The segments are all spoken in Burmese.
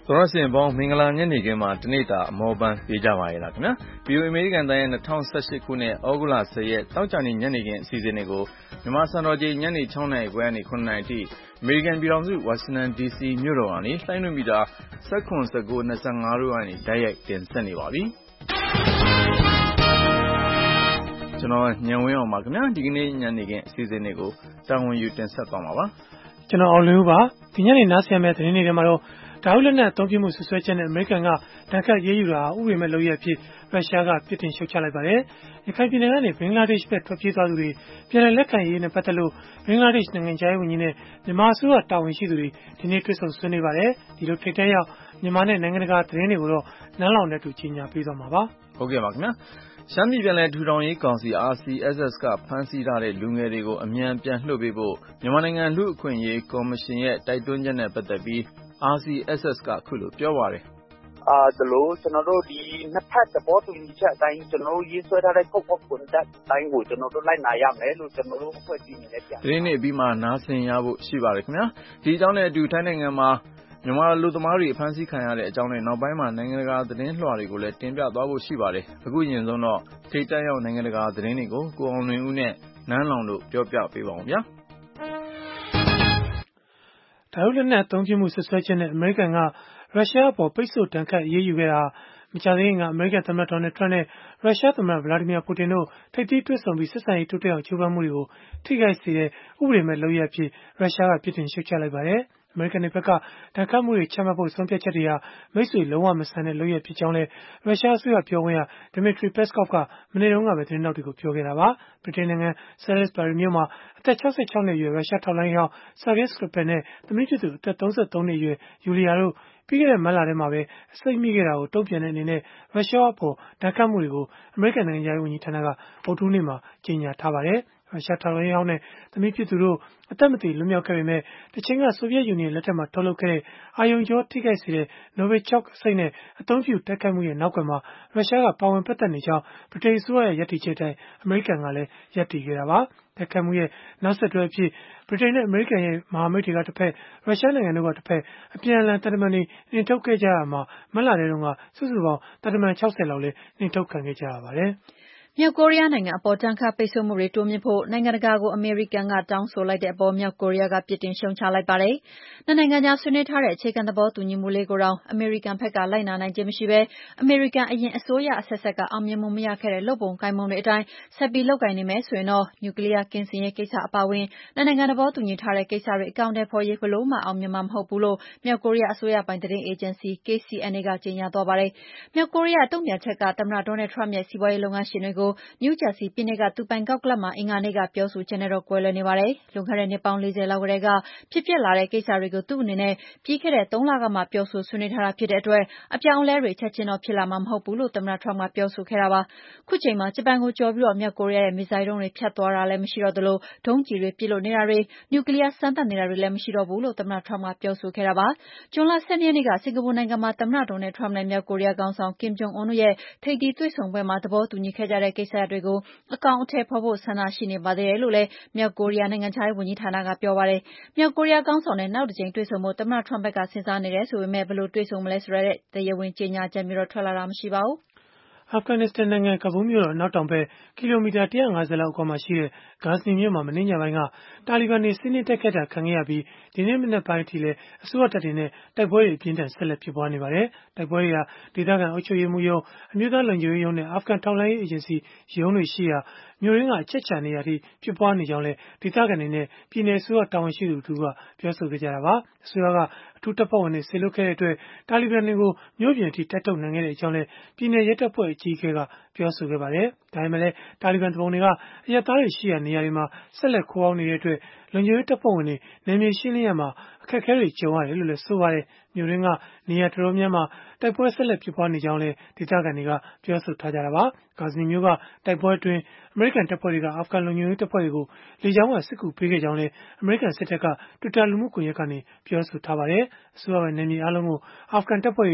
သောရရှင်ပေါင်းမင်္ဂလာညနေခင်းမှာတနေ့တာအမောပန်းပေးကြပါရလားခင်ဗျာ VOA အမေရိကန်တိုင်းရဲ့2018ခုနှစ်ဩဂုတ်လ10ရက်တောက်ကြနေ့ညနေခင်းအစီအစဉ်တွေကိုမြန်မာစံတော်ချိန်ညနေ6နာရီခွဲကနေ9နာရီအထိအမေရိကန်ပြည်ထောင်စုဝါရှင်တန် DC မြို့တော်ကနေလှိုင်းလွှင့်မီတာ19 19 25တို့ကနေတိုက်ရိုက်တင်ဆက်နေပါပြီကျွန်တော်ညံဝင်းအောင်ပါခင်ဗျာဒီကနေ့ညနေခင်းအစီအစဉ်တွေကိုတာဝန်ယူတင်ဆက်သွားမှာပါကျွန်တော်အောင်လင်းဦးပါဒီညနေနားဆင်ရမယ့်သတင်းတွေထဲမှာတော့ဒါဟုလက်နက်အသုံးပြုမှုဆွဆွဲချက်နဲ့အမေရိကန်ကတန်ခတ်ရေးယူတာဥပဒေမဲ့လုပ်ရအဖြစ်ရုရှားကပြစ်တင်ရှုတ်ချလိုက်ပါတယ်။ရခိုင်ပြည်နယ်ကနေဘင်္ဂလားဒေ့ရှ်ဘက်ထွက်ပြေးသွားသူတွေပြည်내လက်ခံရေးနဲ့ပတ်သက်လို့ဘင်္ဂလားဒေ့ရှ်နိုင်ငံခြားရေးဝန်ကြီးနဲ့မြန်မာအစိုးရတာဝန်ရှိသူတွေဒီနေ့တွေ့ဆုံဆွေးနွေးပါတယ်။ဒီလိုထိပ်တန်းရောက်မြန်မာနဲ့နိုင်ငံတကာသတင်းတွေကိုတော့နန်းလောင်နဲ့တူကြီးညာပေးသွားမှာပါ။ဟုတ်ကဲ့ပါခင်ဗျာ။ရှမ်းပြည်ပြည်နယ်ထူထောင်ရေးကောင်စီ RCSS ကဖမ်းဆီးထားတဲ့လူငယ်တွေကိုအမြန်ပြန်လွှတ်ပေးဖို့မြန်မာနိုင်ငံလူ့အခွင့်အရေးကော်မရှင်ရဲ့တိုက်တွန်းချက်နဲ့ပတ်သက်ပြီးRCSS ကခုလိုပြောပါတယ်ဒီလိုကျွန်တော်တို့ဒီနှစ်ဖက်သဘောတူညီချက်အတိုင်းကျွန်တော်တို့ရေးဆွဲထားတဲ့ Code of Conduct အတိုင်းကိုကျွန်တော်တို့လိုက်နာရမယ်လို့ကျွန်တော်တို့အဖွဲ့အစည်းအနေနဲ့ပြသတင်းတွေပြီးမှနားဆင်ရဖို့ရှိပါတယ်ခင်ဗျာဒီအကြောင်းနဲ့အတူထိုင်းနိုင်ငံမှာမြန်မာလူသမားတွေအဖမ်းဆီးခံရတဲ့အကြောင်းနဲ့နောက်ပိုင်းမှာနိုင်ငံတကာသတင်းလွှာတွေကိုလည်းတင်ပြသွားဖို့ရှိပါတယ်အခုရင်ဆုံးတော့ထိပ်တန်းရောက်နိုင်ငံတကာသတင်းတွေကိုကိုအောင်လွင်ဦးနဲ့နန်းလောင်တို့ပြောပြပေးပါအောင်ဗျာဒါဟုလက်နက်အသုံးပြုမှုဆွဆွဲချက်နဲ့အမေရိကန်ကရုရှားအပေါ်ပိတ်ဆို့တန်ခတ်အရေးယူခဲ့တာမကြာသေးခင်ကအမေရိကန်သမ္မတဒေါ်နယ်ထရန့်နဲ့ရုရှားသမ္မတဗလာဒီမီယာပူတင်တို့ထိပ်သီးတွေ့ဆုံပြီးဆက်ဆံရေးတိုးတက်အောင်ကြိုးပမ်းမှုတွေကိုထိခိုက်စေတဲ့ဥပဒေမဲ့လုပ်ရအဖြစ်ရုရှားကပြစ်တင်ရှုတ်ချလိုက်ပါတယ်အမေရိကန်တွေဘက်ကတန်ခတ်မှုတွေချမှတ်ဖို့ဆုံးဖြတ်ချက်တွေဟာမိတ်ဆွေလုံးဝမဆန်တဲ့လုပ်ရဖြစ်ကြောင်းလဲရုရှားအစိုးရပြောခွင့်ရ Dmitry Peskov ကမနေ့တုန်းကပဲသတင်းတောက်တွေကိုပြောခဲ့တာပါဗြိတိန်နိုင်ငံ Salisbury မြို့မှာအသက်66နှစ်အရွယ်ရုရှားထောက်လှမ်းရေးဟောင်း Sergei Skripal နဲ့သမီးဖြစ်သူအသက်33နှစ်အရွယ် Yulia တို့ပြီးခဲ့တဲ့မတ်လထဲမှာပဲအဆိပ်မိခဲ့တာကိုတုံ့ပြန်တဲ့အနေနဲ့ရုရှားအပေါ်ဒဏ်ခတ်မှုတွေကိုအမေရိကန်နိုင်ငံခြားရေးဝန်ကြီးဌာနကဗုဒ္ဓဟူးနေ့မှာကြေညာထားပါတယ်ရုရှားထောက်လှမ်းရေးဟောင်းနဲ့သမီးဖြစ်သူတို့အသက်မသေလွတ်မြောက်ခဲ့ပေမဲ့တချိန်ကဆိုဗီယက်ယူနီယံလက်ထက်မှာထုတ်လုပ်ခဲ့တဲ့အာရုံကြောထိခိုက်စေတဲ့ Novichok အဆိပ်နဲ့အသုံးပြုတိုက်ခိုက်မှုရဲ့နောက်ကွယ်မှာရုရှားကပါဝင်ပတ်သက်နေကြောင်းဗြိတိန်အစိုးရရဲ့ယက်တီချက်တိုင်းအမေရိကန်ကလည်းယက်တီခဲ့တာပါတိုက်ခိုက်မှုရဲ့နောက်ဆက်တွဲအဖြစ်ဗြိတိန်နဲ့အမေရိကန်ရဲ့မဟာမိတ်တွေကတစ်ဖက်ရုရှားနိုင်ငံတို့ကတစ်ဖက်အပြန်အလှန်တန်တမန်တွေနှင်ထုတ်ခဲ့ကြရမှာမတ်လထဲတုန်းကစုစုပေါင်းတန်တမန်60လောက်လည်းနှင်ထုတ်ခံခဲ့ကြရပါတယ်မြောက်ကိုရီးယားနိုင်ငံအပေါ်ဒဏ်ခတ်ပိတ်ဆို့မှုတွေတိုးမြှင့်ဖို့နိုင်ငံတကာကိုအမေရိကန်ကတောင်းဆိုလိုက်တဲ့အပေါ်မြောက်ကိုရီးယားကပြစ်တင်ရှုံချလိုက်ပါတယ်။နှစ်နိုင်ငံကြားဆွေးနွေးထားတဲ့အခြေခံသဘောတူညီမှုလေးကိုတောင်အမေရိကန်ဘက်ကလိုက်နာနိုင်ခြင်းမရှိဘဲအမေရိကန်အရင်အစိုးရအဆက်ဆက်ကအောင်မြင်မှုမရခဲ့တဲ့လုပ်ပုံကိုင်ပုံတွေအတိုင်းဆက်ပြီးလုပ်ကိုင်နေမယ်ဆိုရင်တော့နျူကလီးယားကင်းစင်ရေးကိစ္စအပါအဝင်နှစ်နိုင်ငံသဘောတူညီထားတဲ့ကိစ္စတွေအကောင်အထည်ဖော်ရေးဘယ်လို့မှအောင်မြင်မှာမဟုတ်ဘူးလို့မြောက်ကိုရီးယားအစိုးရပိုင်သတင်းအေဂျင်စီ KCNA ကကြေညာသွားပါတယ်။မြောက်ကိုရီးယားတုံ့ပြန်ချက်ကသမ္မတဒေါ်နယ်ထရမ့်ရဲ့စီးပွားရေးလုပ်ငန်းရှင်တွေကိုနယူးဂျာစီပြည်နယ်ကသူပိုင်ကောက်ကလပ်မှာအင်္ဂါနေ့ကပြောဆိုချက်နဲ့တော့ကွဲလွဲနေပါတယ်။လွန်ခဲ့တဲ့နှစ်ပေါင်း40လောက်ကတည်းကဖြစ်ပျက်လာတဲ့ကိစ္စတွေကိုသူ့အနေနဲ့ပြီးခဲ့တဲ့3လကမှပြောဆိုဆွေးနွေးထားတာဖြစ်တဲ့အတွက်အပြောင်းအလဲတွေချက်ချင်းတော့ဖြစ်လာမှာမဟုတ်ဘူးလို့သမ္မတထရမ့်ကပြောဆိုခဲ့တာပါ။ခုချိန်မှာဂျပန်ကိုကျော်ပြီးမြောက်ကိုရီးယားရဲ့မစ်ဇိုင်းဒုံးတွေဖြတ်သွားတာလည်းမရှိတော့သလိုဒုံးကျည်တွေပစ်လွှတ်နေတာတွေနျူကလီးယားစမ်းသပ်နေတာတွေလည်းမရှိတော့ဘူးလို့သမ္မတထရမ့်ကပြောဆိုခဲ့တာပါ။ဇွန်လ12ရက်နေ့ကစင်ကာပူနိုင်ငံမှာသမ္မတဒေါ်နယ်ထရမ့်နဲ့မြောက်ကိုရီးယားခေါင်းဆောင်ကင်ဂျုံအွန်းတို့ရဲ့ထိပ်သီးတွေ့ဆုံပွဲမှာသဘောတူညီခဲ့ကြတဲ့ကိစ္စရပ်တွေကိုအကောင်အထည်ဖော်ဖို့ဆန္ဒရှိနေပါသေးတယ်လို့လည်းမြောက်ကိုရီးယားနိုင်ငံခြားရေးဝန်ကြီးဌာနကပြောပါတယ်။မြောက်ကိုရီးယားခေါင်းဆောင်နဲ့နောက်တစ်ကြိမ်တွေ့ဆုံဖို့သမ္မတထရမ့်ဘက်ကစဉ်းစားနေတယ်ဆိုပေမဲ့ဘယ်လိုတွေ့ဆုံမလဲဆိုတဲ့တရားဝင်ကြေညာချက်မျိုးတော့ထွက်လာတာမရှိပါဘူး။အာဖဂန်နစ္စတန်နိုင်ငံကဘူးမြို့တော်အနောက်တောင်ဘက်ကီလိုမီတာ150လောက်အကွာမှာရှိတဲ့ဂါဇနီမြို့မှာမနေ့ညပိုင်းကတာလီဘန်တွေစီးနင်းတိုက်ခိုက်တာခံခဲ့ရပြီးဒီနေ့မနက်ပိုင်းအထိလည်းအစိုးရတပ်တွေနဲ့တိုက်ပွဲတွေအပြင်းထန်ဆက်လက်ဖြစ်ပွားနေပါတယ်။တိုက်ပွဲတွေဟာဒေသခံအုပ်ချုပ်ရေးမှူးရုံးအမျိုးသားလုံခြုံရေးရုံးနဲ့အာဖဂန်ထောက်လှမ်းရေးအေဂျင်စီရုံးတွေရှိရာမြို့ရင်းကအချက်ချာနေရာထိဖြစ်ပွားနေကြောင်းလည်းဒေသခံတွေနဲ့ပြည်내အစိုးရတာဝန်ရှိသူတို့ကပြောဆိုခဲ့ကြတာပါ။အစိုးရကအထူးတပ်ဖွဲ့ဝင်တွေဆေလွတ်ခဲ့တဲ့အတွက်တာလီဘန်တွေကိုမြို့ပြင်အထိတိုက်ထုတ်နိုင်ခဲ့တဲ့အကြောင်းလည်းပြည်내ရဲတပ်ဖွဲ့အကြီးအကဲကပြောဆိုခဲ့ပါတယ်။ဒါပေမဲ့လည်းတာလီဘန်သူပုန်တွေကအရပ်သားတွေရှိရာနေရာတွေမှာဆက်လက်ခိုးအောင်းနေတဲ့အတွက်လုံခြုံရေးတပ်ဖွဲ့ဝင်တွေနယ်မြေရှင်းလင်းရမှာအခက်အခဲတွေကြုံရတယ်လို့လည်းဆိုပါတယ်။မြို့ရင်းကနေရာတော်တော်များများတိုက်ပွဲဆက်လက်ဖြစ်ပွားနေကြောင်းလည်းဒေသခံတွေကပြောဆိုထားကြတာပါ။ဂါဇနီမြို့ကတိုက်ပွဲအတွင်းအမေရိကန်တပ်ဖွဲ့တွေကအာဖဂန်လုံခြုံရေးတပ်ဖွဲ့တွေကိုလေကြောင်းကစစ်ကူပေးခဲ့ကြောင်းလည်းအမေရိကန်စစ်တပ်က Twitter လူမှုကွန်ရက်ကနေပြောဆိုထားပါတယ်။အစိုးရပိုင်နယ်မြေအားလုံးကိုအာဖဂန်တပ်ဖွဲ့တွေအခ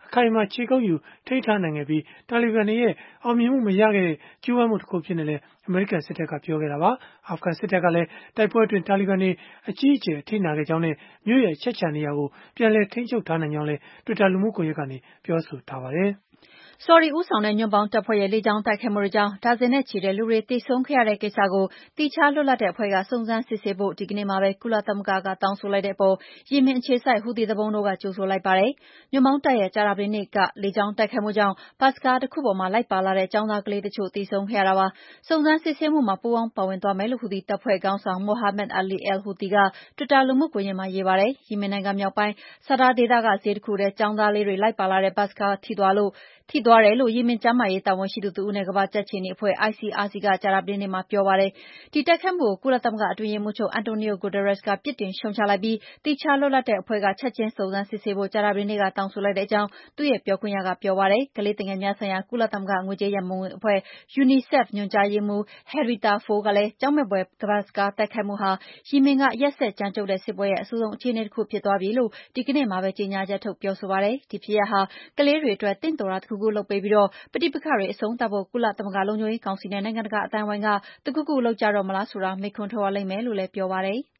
ခိုင်အမာခြေကုပ်ယူထိန်းထားနိုင်ခဲ့ပြီးတာလီဘန်တွေရဲ့အောင်မြင်မှုမရခဲ့တဲ့ကျူးဝမ်းမှုတစ်ခုဖြစ်နေလဲအမေရိကန်စစ်တပ်ကပြောခဲ့တာပါအာဖဂန်စစ်တပ်ကလည်းတိုက်ပွဲအတွင်းတာလီဘန်တွေအကြီးအကျယ်ထိနာခဲ့ကြောင်းနဲ့မြို့ရဲ့အချက်ချာနေရာကိုပြန်လည်ထိန်းချုပ်ထားနိုင်ကြောင်းလည်း Twitter လူမှုကွန်ရက်ကနေပြောဆိုထားပါတယ်ဆော်ဒီဦးဆောင်တဲ့ညွန့်ပေါင်းတပ်ဖွဲ့ရဲ့လေကြောင်းတိုက်ခိုက်မှုတွေကြောင့်ဒါဇင်နဲ့ချီတဲ့လူတွေသေဆုံးခဲ့ရတဲ့ကိစ္စကိုတိကျလွတ်လပ်တဲ့အဖွဲ့ကစုံစမ်းစစ်ဆေးဖို့ဒီကနေ့မှာပဲကုလသမဂ္ဂကတောင်းဆိုလိုက်တဲ့အပေါ်ယီမင်အခြေစိုက်ဟူသီသူပုန်တို့ကကြိုဆိုလိုက်ပါတယ်။ညွန့်ပေါင်းတပ်ရဲ့ကြာသပတေးနေ့ကလေကြောင်းတိုက်ခိုက်မှုကြောင့်ဘတ်စကားတစ်ခုပေါ်မှာလိုက်ပါလာတဲ့ကျောင်းသားကလေးတချို့သေဆုံးခဲ့ရတာပါ။စုံစမ်းစစ်ဆေးမှုမှာပူးပေါင်းပါဝင်သွားမယ်လို့ဟူသီတပ်ဖွဲ့ခေါင်းဆောင်မိုဟာမက်အလီအယ်ဟူသီကတွစ်တာလူမှုကွန်ရက်မှာရေးပါတယ်။ယီမင်နိုင်ငံမြောက်ပိုင်းဆာဒါဒေသကဈေးတစ်ခုထဲကျောင်းသားလေးတွေလိုက်ပါလာတဲ့ဘတ်စကားထိသွားတယ်လို့ယီမင်ကျန်းမာရေးတာဝန်ရှိသူတစ်ဦးနဲ့ကမ္ဘာ့ကြက်ခြေနီအဖွဲ့ ICRC ကကြာသပတေးနေ့မှာပြောပါတယ်။ဒီတိုက်ခိုက်မှုကိုကုလသမဂ္ဂအတွင်းရေးမှူးချုပ်အန်တိုနီယိုဂူတာရက်စ်ကပြစ်တင်ရှုတ်ချလိုက်ပြီးသီးခြားလွတ်လပ်တဲ့အဖွဲ့ကချက်ချင်းစုံစမ်းစစ်ဆေးဖို့ကြာသပတေးနေ့ကတောင်းဆိုလိုက်တဲ့အကြောင်းသူ့ရဲ့ပြောခွင့်ရကပြောပါတယ်။ကလေးသူငယ်များဆိုင်ရာကုလသမဂ္ဂငွေကြေးရန်ပုံငွေအဖွဲ့ UNICEF ညွှန်ကြားရေးမှူး Henrietta Fore ကလည်းကြောက်မက်ဖွယ်ဘတ်စကားတိုက်ခိုက်မှုဟာယီမင်ကရက်စက်ကြမ်းကြုတ်တဲ့စစ်ပွဲရဲ့အဆိုးဆုံးအခြေအနေတစ်ခုဖြစ်သွားပြီလို့ဒီကနေ့မှာပဲကြေညာချက်ထုတ်ပြောဆိုပါတယ်။ဒီဖြစ်ရပ်ဟာကလေးတွေအတွက်တင့်တော်တာတစ်ခုခုလုပ်ပေးပြီးပဋိပက္ခတွေအဆုံးသတ်ဖို့ကုလသမဂ္ဂလုံခြုံရေးကောင်စီနဲ့နိုင်ငံတကာအသိုင်းအဝိုင်းကတခုခုလုပ်ကြတော့မလားဆိုတာမေးခွန်းထုတ်ရလိမ့်မယ်လို့လည်းပြောပါတယ်။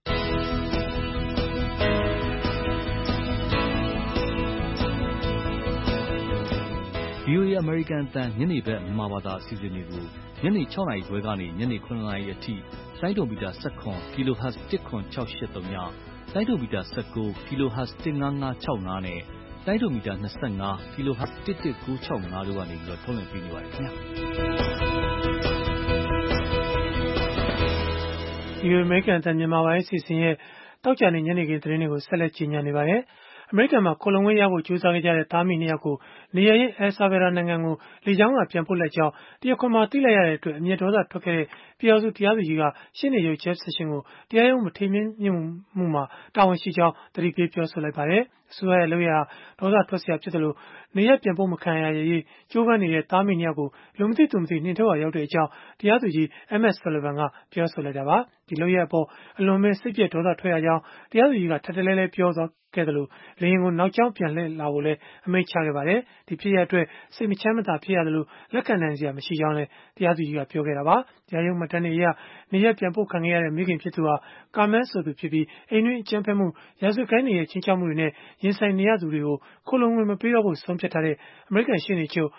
VOA အမေရိကန်အသံညနေဘက်မြန်မာဘာသာအစီအစဉ်တွေကိုညနေ 6 နာရီခွဲကနေညနေ 9 နာရီအထိလိုင်းဒုံမီတာ17 kHz 10683ညလိုင်းဒုံမီတာ19 kHz 15565နဲ့လိုင်းဒုံမီတာ25 kHz 11965တို့ကနေထုတ်လွှင့်ပေးနေပါတယ်ခင်ဗျာဒီအမေရိကန်အသံမြန်မာပိုင်းအစီအစဉ်ရဲ့တောက်ကြနေညနေခင်းသတင်းတွေကိုဆက်လက်ကြီးညာနေပါတယ်အမေရိကန်မှာခိုလုံဝင်းရဖို့ကြိုးစားခဲ့ကြတဲ့သားမိ2ယောက်ကိုနေရရင်အယ်ဆာဗေရာနိုင်ငံကိုလေကြောင်းကပြန်ပို့လိုက်ကြောင်းတရားခွင်မှာသိလိုက်ရတဲ့အတွက်အမျက်ဒေါသထွက်ခဲ့တဲ့ပြည်အောင်စုတရားသူကြီးကရှင်းနေရုပ် Jeff Sessions ကိုတရားရုံးမထေမြင့်မှုမှာတာဝန်ရှိကြောင်းသတိပေးပြောဆိုလိုက်ပါတယ်အစိုးရရဲ့လုပ်ရဒေါသထွက်စရာဖြစ်တယ်လို့နေရပြန်ပို့မခံရရေးကြိုးပမ်းနေတဲ့သားမိ2ယောက်ကိုလူမသိသူမသိနှင်ထုတ်ရရောက်တဲ့အကြောင်းတရားသူကြီး MS Sullivan ကပြောဆိုလိုက်တာပါဒီလုပ်ရအပေါ်အလွန်ပဲစိတ်ပြည့်ဒေါသထွက်ရကြောင်းတရားသူကြီးကထပ်တလဲလဲပြောသွားခဲ့တယ်လို့လေရင်ကိုနောက်ကျောင်းပြန်လှည့်လာဖို့လည်းအမိန့်ချခဲ့ပါတယ်ဒီဖြစ်ရအတွက်စိတ်မချမ်းမသာဖြစ်ရတယ်လို့လက်ခံနိုင်စရာမရှိကြောင်းလည်းတရားသူကြီးကပြောခဲ့တာပါတရားရုံးမှတ်တမ်းတွေအရနေရပြန်ပို့ခံခဲ့ရတဲ့မိခင်ဖြစ်သူဟာကာမန်းဆိုသူဖြစ်ပြီးအိမ်တွင်းအကြမ်းဖက်မှုရာဇဝတ်ကိုင်းတွေရဲ့ချင်းချောက်မှုတွေနဲ့ရင်ဆိုင်နေရသူတွေကိုခိုလုံဝင်မပေးတော့ဖို့ဆုံးဖြတ်ထားတဲ့အမေရိကန်ရှေ့နေချုပ်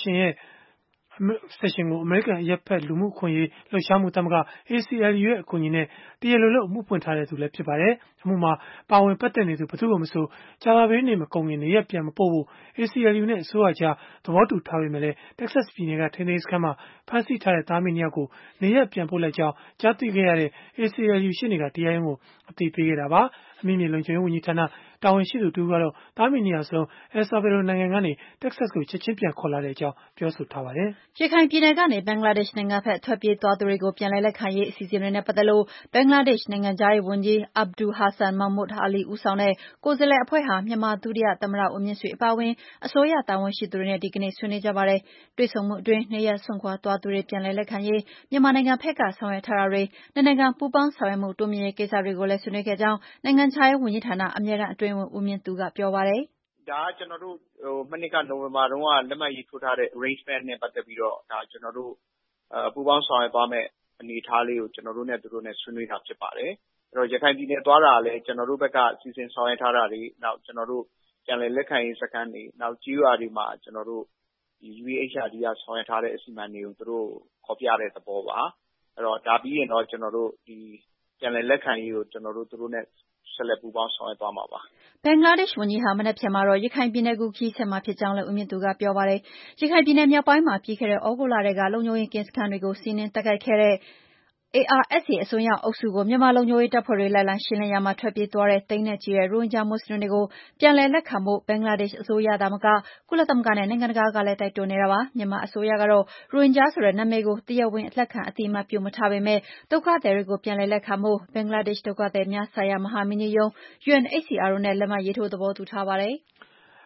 Sessions ကိုအမေရိကန်အရပ်ဖက်လူမှုအခွင့်အရေးလှုပ်ရှားမှုသမဂ္ဂ ACLU ရဲ့အကူအညီနဲ့တရားလိုလုပ်အမှုဖွင့်ထားတဲ့သူလည်းဖြစ်ပါတယ်အမှုမှာပါဝင်ပတ်သက်နေသူဘယ်သူမှမဆိုကြာသပတေးနေ့မကုန်ခင်နေရပြန်မပို့ဖို့ ACLU နဲ့အစိုးရကြားသဘောတူထားပေမဲ့လည်း Texas ပြည်နယ်ကထိန်းသိမ်းရေးစခန်းမှာဖမ်းဆီးထားတဲ့သားမီး2ယောက်ကိုနေရပြန်ပို့လိုက်ကြောင်းကြားသိခဲ့ရတဲ့ ACLU ရှေ့နေကတရားရုံးကိုအသိပေးခဲ့တာပါအမိမြေလုံခြုံရေးဝန်ကြီးဌာနတာဝန်ရှိသူတူကတော့သားမီး2ယောက်စလုံးEl Salvador နိုင်ငံကနေ Texas ကိုချက်ချင်းပြန်ခေါ်လာတဲ့အကြောင်းပြောဆိုထားပါတယ်ရခိုင်ပြည်နယ်ကနေဘင်္ဂလားဒေ့ရှ်နိုင်ငံဘက်ထွက်ပြေးသွားသူတွေကိုပြန်လည်လက်ခံရေးအစီအစဉ်တွေနဲ့ပတ်သက်လို့ဘင်္ဂလားဒေ့ရှ်နိုင်ငံခြားရေးဝန်ကြီး Abul Hassan Mahmood Ali ဦးဆောင်တဲ့ကိုယ်စားလှယ်အဖွဲ့ဟာမြန်မာဒုတိယသမ္မတဦးမြင့်ဆွေအပါအဝင်အစိုးရတာဝန်ရှိသူတွေနဲ့ဒီကနေ့ဆွေးနွေးကြပါတယ်။တွေ့ဆုံမှုအတွင်းနေရပ်စွန့်ခွာသွားသူတွေပြန်လည်လက်ခံရေးမြန်မာနိုင်ငံဘက်ကဆောင်ရွက်ထားတာတွေနှစ်နိုင်ငံပူးပေါင်းဆောင်ရွက်မှုတိုးမြှင့်ရေးကိစ္စတွေကိုလည်းဆွေးနွေးခဲ့ကြောင်းနိုင်ငံခြားရေးဝန်ကြီးဌာနအမြဲတမ်းအတွင်းဝန်ဦးမြင့်သူကပြောပါတယ်။ဒါကကျွန်တော်တို့မနှစ်ကနိုဝင်ဘာတုန်းကလက်မှတ်ရေးထိုးထားတဲ့ arrangement နဲ့ပတ်သက်ပြီးတော့ဒါကျွန်တော်တို့ပူးပေါင်းဆောင်ရွက်သွားမယ်အနေအထားလေးကိုကျွန်တော်တို့နဲ့သူတို့နဲ့ဆွေးနွေးတာဖြစ်ပါတယ်။အဲ့တော့ရခိုင်ပြည်နယ်သွားတာလည်းကျွန်တော်တို့ဘက်ကစီစဉ်ဆောင်ရွက်ထားတာတွေနောက်ကျွန်တော်တို့ပြန်လည်လက်ခံရေးစခန်းတွေနောက်ကြီးရွာတွေမှာကျွန်တော်တို့ဒီ UEHRD ကဆောင်ရွက်ထားတဲ့အစီအမံတွေကိုသူတို့ခေါ်ပြတဲ့သဘောပါ။အဲ့တော့ဒါပြီးရင်တော့ကျွန်တော်တို့ဒီပြန်လည်လက်ခံရေးကိုကျွန်တော်တို့သူတို့နဲ့ဆက်လက်ပူးပေါင်းဆောင်ရွက်သွားမှာပါ။ဘင်္ဂလားဒေ့ရှ်ဝန်ကြီးဟာမနက်ဖြန်မှာတော့ရခိုင်ပြည်နယ်ကိုခရီးဆက်မှာဖြစ်ကြောင်းလည်းဦးမြင့်သူကပြောပါတယ်။ရခိုင်ပြည်နယ်မြောက်ပိုင်းမှာပြီးခဲ့တဲ့သြဂုတ်လထဲကလုံခြုံရေးကင်းစခန်းတွေကိုစီးနင်းတိုက်ခိုက်ခဲ့တဲ့ARSA အစွန်းရောက်အုပ်စုကိုမြန်မာလုံခြုံရေးတပ်ဖွဲ့တွေလိုက်လံရှင်းလင်းရာမှာထွက်ပြေးသွားတဲ့သိန်းနဲ့ချီတဲ့ရိုဟင်ဂျာမွတ်စလင်တွေကိုပြန်လည်လက်ခံဖို့ဘင်္ဂလားဒေ့ရှ်အစိုးရသာမကကုလသမဂ္ဂနဲ့နိုင်ငံတကာကလည်းတိုက်တွန်းနေတာပါမြန်မာအစိုးရကတော့ရိုဟင်ဂျာဆိုတဲ့နာမည်ကိုတရားဝင်လက်ခံအသိအမှတ်ပြုမထားပေမဲ့ဒုက္ခသည်တွေကိုပြန်လည်လက်ခံဖို့ဘင်္ဂလားဒေ့ရှ်ဒုက္ခသည်များဆိုင်ရာမဟာမင်းကြီးရုံး UNHCR တို့နဲ့လက်မှတ်ရေးထိုးသဘောတူထားပါတယ်။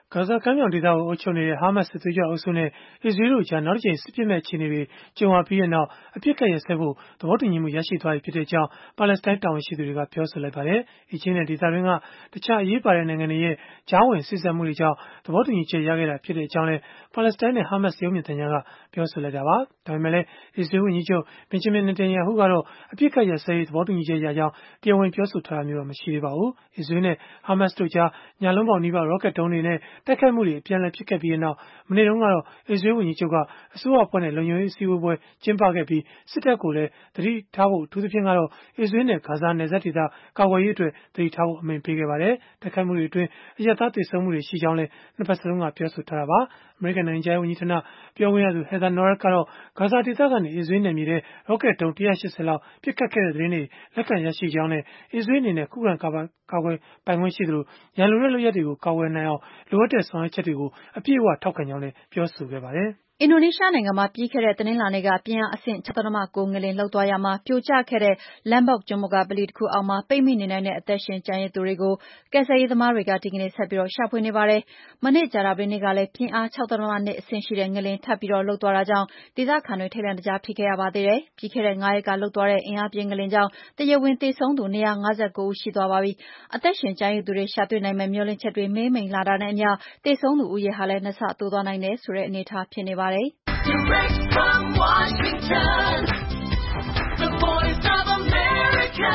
ဂါဇာကမ်းမြောင်ဒေသကိုအုပ်ချုပ်နေတဲ့ဟာမတ်စ်စစ်သွေးကြွအုပ်စုနဲ့အစ္စရေးတို့ကြားနောက်တစ်ကြိမ်စစ်ဖြစ်မဲ့အခြေအနေတွေကြုံရပြီးနောက်အပြစ်ကတ်ရစဲဖို့သဘောတူညီမှုရရှိသွားပြီဖြစ်ကြောင်းပါလက်စတိုင်းတာဝန်ရှိသူတွေကပြောဆိုလိုက်ပါတယ်။အီဂျစ်နဲ့ဒေသတွင်းကတခြားအရေးပါတဲ့နိုင်ငံတွေရဲ့ကြားဝင်စစ်ဆေးမှုတွေကြောင့်သဘောတူညီချက်ရခဲ့တာဖြစ်ကြောင်းလည်းပါလက်စတိုင်းနဲ့ဟာမတ်စ်ရုပ်မြင်သံကြားကပြောဆိုလိုက်တာပါ။ဒါပေမဲ့လည်းအစ္စရေးဝန်ကြီးချုပ်ဘင်ဂျမင်နေတန်ယာဟုကတော့အပြစ်ကတ်ရစဲရေးသဘောတူညီချက်ရကြောင်းတရားဝင်ပြောဆိုထားတာမျိုးတော့မရှိသေးပါဘူး။အစ္စရေးနဲ့ဟာမတ်စ်တို့ကြားညလုံးပေါက်နီးပါးရော့ကတ်ဒုံးတွေနဲ့တိုက်ခိုက်မှုတွေအပြန်အလှန်ဖြစ်ခဲ့ပြီးနောက်မနေ့တုန်းကတော့အစ္စရေးဝန်ကြီးချုပ်ကအစိုးရအဖွဲ့နဲ့လုံခြုံရေးအစည်းအဝေးပွဲကျင်းပခဲ့ပြီးစစ်တပ်ကိုလည်းသတိထားဖို့အထူးသဖြင့်ကတော့အစ္စရေးနဲ့ဂါဇာနယ်စပ်ဒေသကာကွယ်ရေးအတွက်သတိထားဖို့အမိန့်ပေးခဲ့ပါတယ်။တိုက်ခိုက်မှုတွေအတွင်းအရပ်သားသေဆုံးမှုတွေရှိကြောင်းလည်းနှစ်ဖက်စလုံးကပြောဆိုထားတာပါ။အမေရိကန်နိုင်ငံခြားရေးဝန်ကြီးဌာနပြောခွင့်ရသူ Heather Nauert ကတော့ဂါဇာဒေသကနေအစ္စရေးနယ်မြေထဲရော့ကတ်ဒုံး180လောက်ပစ်ခတ်ခဲ့တဲ့သတင်းတွေလက်ခံရရှိကြောင်းနဲ့အစ္စရေးအနေနဲ့ခုခံကာကွယ်ပိုင်ခွင့်ရှိသလိုရန်လိုတဲ့လုပ်ရပ်တွေကိုကာကွယ်နိုင်အောင်လိုအပ်တဲ့ဆောင်ရွက်ချက်တွေကိုအပြည့်အဝထောက်ခံကြောင်းလည်းပြောဆိုခဲ့ပါတယ်။အင်ဒိုနီးရှားနိုင်ငံမှာပြီးခဲ့တဲ့တနင်္လာနေ့ကပြင်းအားအဆင့် 6.9 ငလျင်လှုပ်သွားရာမှာပြိုကျခဲ့တဲ့ Lombok ကျွန်းပေါ်ကဗလီတစ်ခုအောက်မှာပိတ်မိနေနိုင်တဲ့အသက်ရှင်ကျန်ရစ်သူတွေကိုကယ်ဆယ်ရေးသမားတွေကဒီကနေ့ဆက်ပြီးရှာဖွေနေပါတယ်။မနေ့ကြာသပတေးနေ့ကလည်းပြင်းအား 6.2 အဆင့်ရှိတဲ့ငလျင်ထပ်ပြီးလှုပ်သွားတာကြောင့်ဒေသခံတွေထိတ်လန့်တကြားဖြစ်ခဲ့ရပါသေးတယ်။ပြီးခဲ့တဲ့5 ရက်ကလှုပ်သွားတဲ့အင်အားပြင်းငလျင်ကြောင့်တရားဝင်သေဆုံးသူ259 ဦးရှိသွားပါပြီ။အသက်ရှင်ကျန်ရစ်သူတွေရှာတွေ့နိုင်မယ့်မျှော်လင့်ချက်တွေမှေးမှိန်လာတာနဲ့အမျှသေဆုံးသူဦးရေဟာလည်း2 ဆတိုးသွားနိုင်တယ်ဆိုတဲ့အနေအထားဖြစ်နေပါတယ်။ Direct from Washington, the voice of America,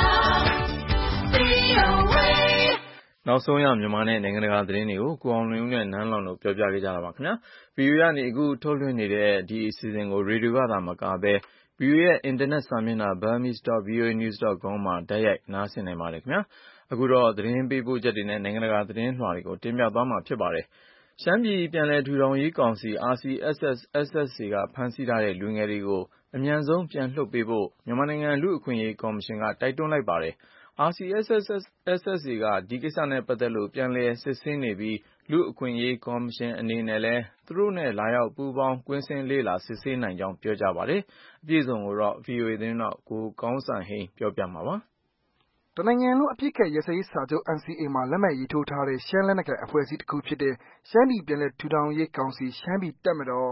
VOA. နောက်ဆုံးရမြန်မာနဲ့နိုင်ငံတကာသတင်းတွေကိုကိုအောင်လွင်ဦးနဲ့နန်းလောင်တို့ပြောပြခဲ့ကြတာပါခင်ဗျာ။ VOA ကနေအခုထုတ်လွှင့်နေတဲ့ဒီအစီအစဉ်ကိုရေဒီယိုကသာမကဘဲ VOA ရဲ့အင်တာနက်စာမျက်နှာ burmese.voanews.com မှာတိုက်ရိုက်နားဆင်နိုင်ပါတယ်ခင်ဗျာ။အခုတော့သတင်းပေးပို့ချက်တွေနဲ့နိုင်ငံတကာသတင်းလွှာတွေကိုတင်ပြသွားမှာဖြစ်ပါတယ်။ ရှမ်းပြည်ပြန်လည်ထူထောင်ရေးကောင်စီ RCSS/SSA ကဖမ်းဆီးထားတဲ့လူငယ်တွေကိုအမြန်ဆုံးပြန်လွှတ်ပေးဖို့မြန်မာနိုင်ငံလူ့အခွင့်အရေးကော်မရှင်ကတိုက်တွန်းလိုက်ပါတယ်။ RCSS/SSA ကဒီကိစ္စနဲ့ပတ်သက်လို့ပြန်လည်စစ်ဆေးနေပြီးလူ့အခွင့်အရေးကော်မရှင်အနေနဲ့လည်းသူတို့နဲ့လာရောက်ပူးပေါင်းကွင်းဆင်းလေ့လာစစ်ဆေးနိုင်ကြောင်းပြောကြားပါတယ်။ အပြည့်အစုံကိုတော့ VOA သတင်းထောက်ကိုကောင်းစံဟိန်းကပြောပြမှာပါ။တနိုင်ငံလုံးအပစ်အခတ်ရပ်စဲရေးစာချုပ် NCA မှာလက်မှတ်ရေးထိုးထားတဲ့ရှမ်းလက်နက်ကိုင်အဖွဲ့အစည်းတစ်ခုဖြစ်တဲ့ရှမ်းပြည်ပြန်လည်ထူထောင်ရေးကောင်စီ ရှမ်းပြည်တပ်မတော်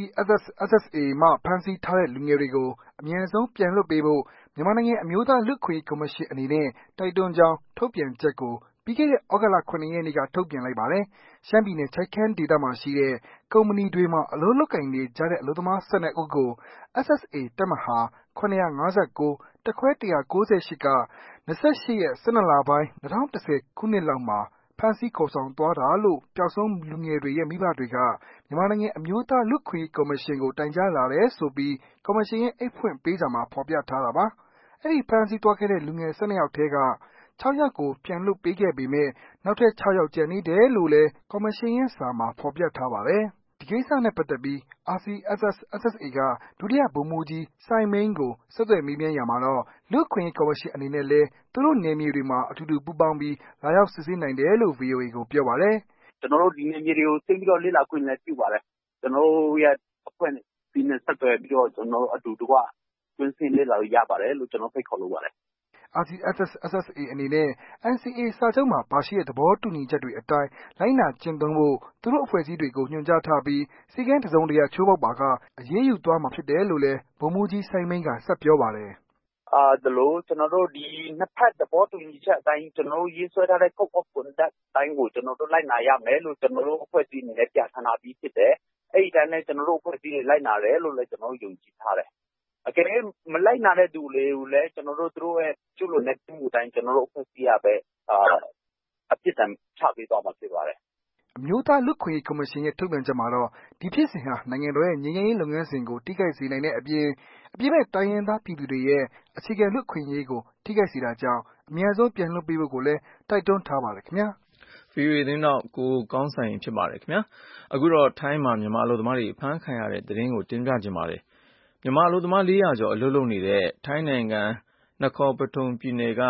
RCSS/SSA မှဖမ်းဆီးထားတဲ့လူငယ်တွေကိုအမြန်ဆုံးပြန်လွှတ်ပေးဖို့မြန်မာနိုင်ငံအမျိုးသားလူ့အခွင့်အရေးကော်မရှင်အနေနဲ့တိုက်တွန်းကြောင်းထုတ်ပြန်ချက်ကိုပြီးခဲ့တဲ့သြဂုတ်လ 7 ရက်နေ့ကထုတ်ပြန်လိုက်ပါတယ်။ ရှမ်းပြည်နယ်ချိုက်ခမ်းဒေသမှာရှိတဲ့ကုမ္ပဏီတွေမှာအလုပ်လုပ်ကိုင်နေကြတဲ့အလုပ်သမား12ဦးကို SSA တပ်မဟာ တပ်ခွဲ 198 က 28 ရက် 12 လပိုင်း 2010 ခုနှစ်လောက်မှာဖမ်းဆီးခေါ်ဆောင်သွားတာလို့ပျောက်ဆုံးလူငယ်တွေရဲ့မိဘတွေကမြန်မာနိုင်ငံအမျိုးသားလူ့အခွင့်အရေးကော်မရှင်ကိုတိုင်ကြားလာတယ်ဆိုပြီးကော်မရှင်ရဲ့အိတ်ဖွင့်ပေးစာမှာဖော်ပြထားတာပါ။ အဲ့ဒီဖမ်းဆီးသွားခဲ့တဲ့လူငယ်12ယောက်ထဲက6 ယောက်ကိုပြန်လွှတ်ပေးခဲ့ပေမဲ့ နောက်ထပ်6 ယောက်ကျန်နေတယ်လို့လည်းကော်မရှင်ရဲ့စာမှာဖော်ပြထားပါတယ်။ ဒီကိစ္စနဲ့ပတ်သက်ပြီး RCSS/SSA ကဒုတိယဗိုလ်မှူးကြီးစိုင်းမိန်းကိုဆက်သွယ်မေးမြန်းရာမှာတော့လူ့အခွင့်အရေးကော်မရှင်အနေနဲ့လည်းသူတို့နယ်မြေတွေမှာအတူတူပူးပေါင်းပြီးလာရောက်စစ်ဆေးနိုင်တယ်လို့ VOA ကိုပြောပါတယ်။ "ကျွန်တော်တို့ဒီနယ်မြေတွေကိုဆင်းပြီးတော့လေ့လာခွင့်လည်းပြုပါတယ်။ကျွန်တော်တို့ရဲ့အဖွဲ့နဲ့ဆက်သွယ်ပြီးတော့ကျွန်တော်တို့အတူတကွကွင်းဆင်းလေ့လာလို့ရပါတယ်လို့ကျွန်တော်ဖိတ်ခေါ်လိုပါတယ်။" RCSS/SSA အနေနဲ့ NCA စာချုပ်မှာပါရှိတဲ့သဘောတူညီချက်တွေအတိုင်းလိုက်နာကျင့်သုံးဖို့သူတို့အဖွဲ့အစည်းတွေကိုညွှန်ကြားထားပြီး စည်းကမ်းတစ်စုံတစ်ရာချိုးဖောက်ပါကအရေးယူသွားမှာဖြစ်တယ်လို့လည်းဗိုလ်မှူးကြီးစိုင်းမိန်းကဆက်ပြောပါတယ်။ "ကျွန်တော်တို့ဒီနှစ်ဖက်သဘောတူညီချက်အတိုင်းကျွန်တော်တို့ရေးဆွဲထားတဲ့ Code of Conduct အတိုင်းကိုကျွန်တော်တို့လိုက်နာရမယ်လို့ကျွန်တော်တို့အဖွဲ့အစည်းအနေနဲ့ပြဌာန်းထားပြီးဖြစ်တယ်။အဲ့ဒီအတိုင်းလည်းကျွန်တော်တို့အဖွဲ့အစည်းတွေလိုက်နာတယ်လို့လည်းကျွန်တော်တို့ယုံကြည်ထားတယ်။အကယ်၍မလိုက်နာတဲ့သူတွေကိုလည်းကျွန်တော်တို့သူတို့ရဲ့ကျူးလွန်တဲ့ပြစ်မှုအတိုင်းကျွန်တော်တို့အဖွဲ့အစည်းကပဲအပြစ်ဒဏ်ချပေးသွားမှာဖြစ်ပါတယ်။ " အမျိုးသားလူ့အခွင့်အရေးကော်မရှင်ရဲ့ထုတ်ပြန်ချက်မှာတော့ဒီဖြစ်စဉ်ဟာနိုင်ငံတော်ရဲ့ငြိမ်းချမ်းရေးလုပ်ငန်းစဉ်ကိုထိခိုက်စေနိုင်တဲ့အပြင်အပြစ်မဲ့တိုင်းရင်းသားပြည်သူတွေရဲ့အခြေခံလူ့အခွင့်အရေးကိုထိခိုက်စေတာကြောင့်အမြန်ဆုံးပြန်လွှတ်ပေးဖို့ကိုလည်းတိုက်တွန်းထားပါတယ်ခင်ဗျာ။ VOA သတင်းထောက်ကိုကောင်းစံဟိန်းဖြစ်ပါတယ်ခင်ဗျာ။အခုတော့ထိုင်းမှာမြန်မာအလုပ်သမားတွေအဖမ်းခံရတဲ့သတင်းကိုတင်ပြချင်ပါတယ်။ မြန်မာအလုပ်သမား400ကျော်အလုပ်လုပ်နေတဲ့ထိုင်းနိုင်ငံနကော်ပထုန်ပြည်နယ်က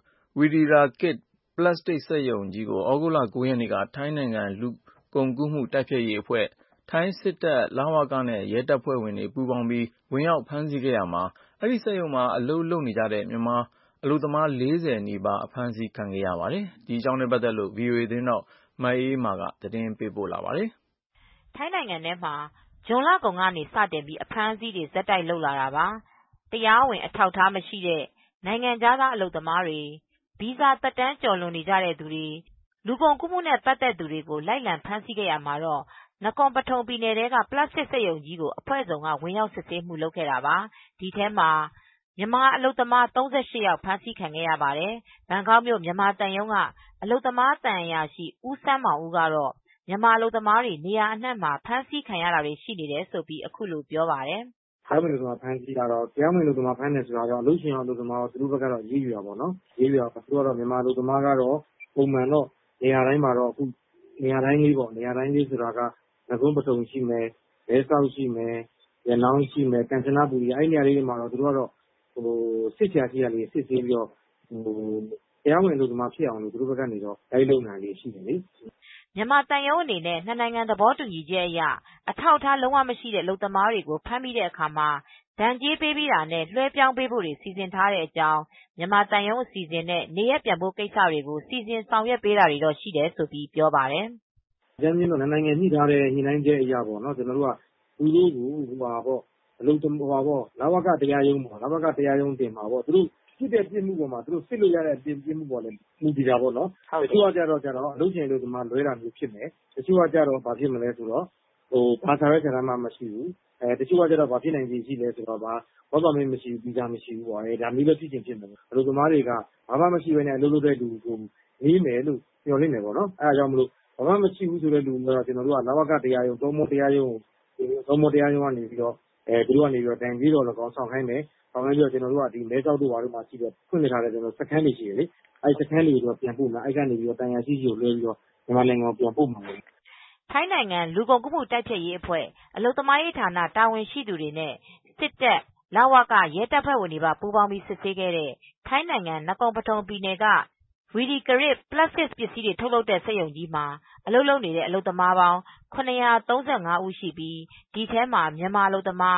Wirirakit ပလတ်စတစ်စက်ရုံကြီးကိုသြဂုတ်လ 9 ရက်နေ့ကထိုင်းနိုင်ငံလူကုန်ကူးမှုတိုက်ဖျက်ရေးအဖွဲ့ ထိုင်းစစ်တပ် လဝကနဲ့ရဲတပ်ဖွဲ့ဝင်တွေပူးပေါင်းပြီးဝင်ရောက်ဖမ်းဆီးခဲ့ရာမှာအဲဒီစက်ရုံမှာအလုပ်လုပ်နေကြတဲ့မြန်မာအလုပ်သမား40နီးပါးအဖမ်းဆီးခံခဲ့ရပါတယ်။ ဒီအကြောင်းနဲ့ပတ်သက်လို့VOA သတင်းထောက်မအေးမာကသတင်းပေးပို့ထားပါတယ်။ထိုင်းနိုင်ငံထဲမှာဇွန်လကုန်ကနေစတင်ပြီးအဖမ်းအဆီးတွေဆက်တိုက်လုပ်လာတာပါ။တရားဝင်အထောက်အထားမရှိတဲ့နိုင်ငံခြားသားအလုပ်သမားတွေဗီဇာသက်တမ်းကျော်လွန်နေကြတဲ့သူတွေလူကုန်ကူးမှုနဲ့ပတ်သက်သူတွေကိုလိုက်လံဖမ်းဆီးခဲ့ရမှာတော့နကွန်ပထုံပြည်နယ်ထဲကပလတ်စတစ်စက်ရုံကြီးကိုအဖွဲ့စုံကဝင်ရောက်စစ်ဆေးမှုလုပ်ခဲ့တာပါ။ဒီထဲမှာမြန်မာအလုပ်သမား38ယောက်ဖမ်းဆီးခံခဲ့ရပါတယ်။ဘန်ကောက်မြို့မြန်မာတန်ယုံကအလုပ်သမားတန်အရာရှိဦးစန်းမောင်ဦးကတော့မြန်မာအလုပ်သမားတွေနေရာအနှံ့မှာဖမ်းဆီးခံရတာတွေရှိနေတယ်ဆိုပြီးအခုလိုပြောပါတယ်။ထိုင်းဝင်လူသမားဖမ်းဆီးတာတော့တရားဝင်လူသမားဖမ်းတယ်ဆိုတာတော့အလုပ်ရှင်ရောအလုပ်သမားရောသူတို့ဘက်ကတော့ရေးယူတာပေါ့နော်။ရေးယူတာသူတို့ကတော့မြန်မာအလုပ်သမားကတော့ပုံမှန်တော့နေရာတိုင်းမှာတော့အခုနေရာတိုင်းလေးပေါ့နေရာတိုင်းလေးဆိုတာကငကုံးပထုံရှိမယ်၊လဲဆောက်ရှိမယ်၊ရနောင်းရှိမယ်၊ကမ်ချနဘူရီအဲ့နေရာလေးတွေမှာတော့သူတို့ကတော့စစ်ချာရှိရလေးစစ်ဆေးပြီးတော့တရားဝင်အလုပ်သမားဖြစ်အောင်လို့သူတို့ဘက်ကနေတော့လိုက်လုပ်နိုင်လေးရှိတယ်လေ။မြန်မာတန်ယုံအနေနဲ့နှစ်နိုင်ငံသဘောတူညီချက်အရအထောက်အထားလုံးဝမရှိတဲ့အလုပ်သမားတွေကိုဖမ်းမိတဲ့အခါမှာဒဏ်ကြေးပေးပြီးတာနဲ့လွှဲပြောင်းပေးဖို့တွေစီစဉ်ထားတဲ့အကြောင်းမြန်မာတန်ယုံအစီအစဉ်နဲ့နေရက်ပြန်ဖို့ကိစ္စတွေကိုစီစဉ်ဆောင်ရွက်ပေးတာတွေတော့ရှိတယ်ဆိုပြီးပြောပါတယ်။အကြမ်းမျဉ်းတော့နိုင်ငံညှိထားတဲ့ညှိနှိုင်းချက်အရာပေါ့နော်ကျွန်တော်တို့ကသူတို့ကိုအလုပ်သမားပေါ့လဝကတရားရုံးပေါ့လဝကတရားရုံးတင်မှာပေါ့သူတို့ဖြစ်တဲ့ပြစ်မှုပေါ်မှာသူတို့စစ်လို့ရတဲ့ပြစ်မှုပေါ်လည်းမူတည်တာပေါ့နော်တချို့ကကြတော့အလုပ်ရှင်အလုပ်သမားလွဲတာမျိုးဖြစ်မယ်တချို့ကကြတော့ဘာဖြစ်မလဲဆိုတော့ဘာသာရေးဌာနမှမရှိဘူးတချို့ကကြတော့ဘာဖြစ်နိုင်ခြေရှိလဲဆိုတော့ဘာပါမစ်မရှိဘူးဗီဇာမရှိဘူးပေါ့ဒါမျိုးလည်းဖြစ်ချင်းဖြစ်မယ်အလုပ်သမားတွေကဘာမှမရှိဘဲနဲ့အလုပ်လုပ်တဲ့လူကိုနေမယ်လို့ပြောနေတယ်ပေါ့နော်အဲဒါကြောင့်မလို့ဘာမှမရှိဘူးဆိုတဲ့လူမျိုးတော့ကျွန်တော်တို့ကလဝကတရားရုံးသုံးမတရားရုံးကနေပြီးတော့သူတို့ကနေပြီးတော့တိုင်ပြီးတော့လည်းကောင်းဆောင်ခိုင်းမယ်ဆောင်ခိုင်းပြီးတော့ကျွန်တော်တို့ကဒီမဲဆောက်တို့ဘာတို့မှာရှိတဲ့ဖွင့်ထားတဲ့ကျွန်တော်စခန်းတွေရှိတယ်လေအဲဒီစခန်းတွေကိုပြန်ပို့မှာအဲဒီကနေပြီးတော့တန်ရာရှိကိုလွှဲပြီးတော့မြန်မာနိုင်ငံကိုပြန်ပို့မှာလေထိုင်းနိုင်ငံလူကုန်ကူးမှုတိုက်ဖျက်ရေးအဖွဲ့အလုပ်သမားရေးဌာနတာဝန်ရှိသူတွေနဲ့စစ်တပ်လဝကရဲတပ်ဖွဲ့ဝင်တွေပါပူးပေါင်းပြီးစစ်ဆေးခဲ့တဲ့ထိုင်းနိုင်ငံနကွန်ပထုံပြည်နယ်ကဝီဒီကရစ်ပလတ်စတစ်ပစ္စည်းတွေထုတ်လုပ်တဲ့စက်ရုံကြီးမှာအလုပ်လုပ်နေတဲ့အလုပ်သမားပေါင်း935ဦးရှိပြီးဒီထဲမှာမြန်မာအလုပ်သမား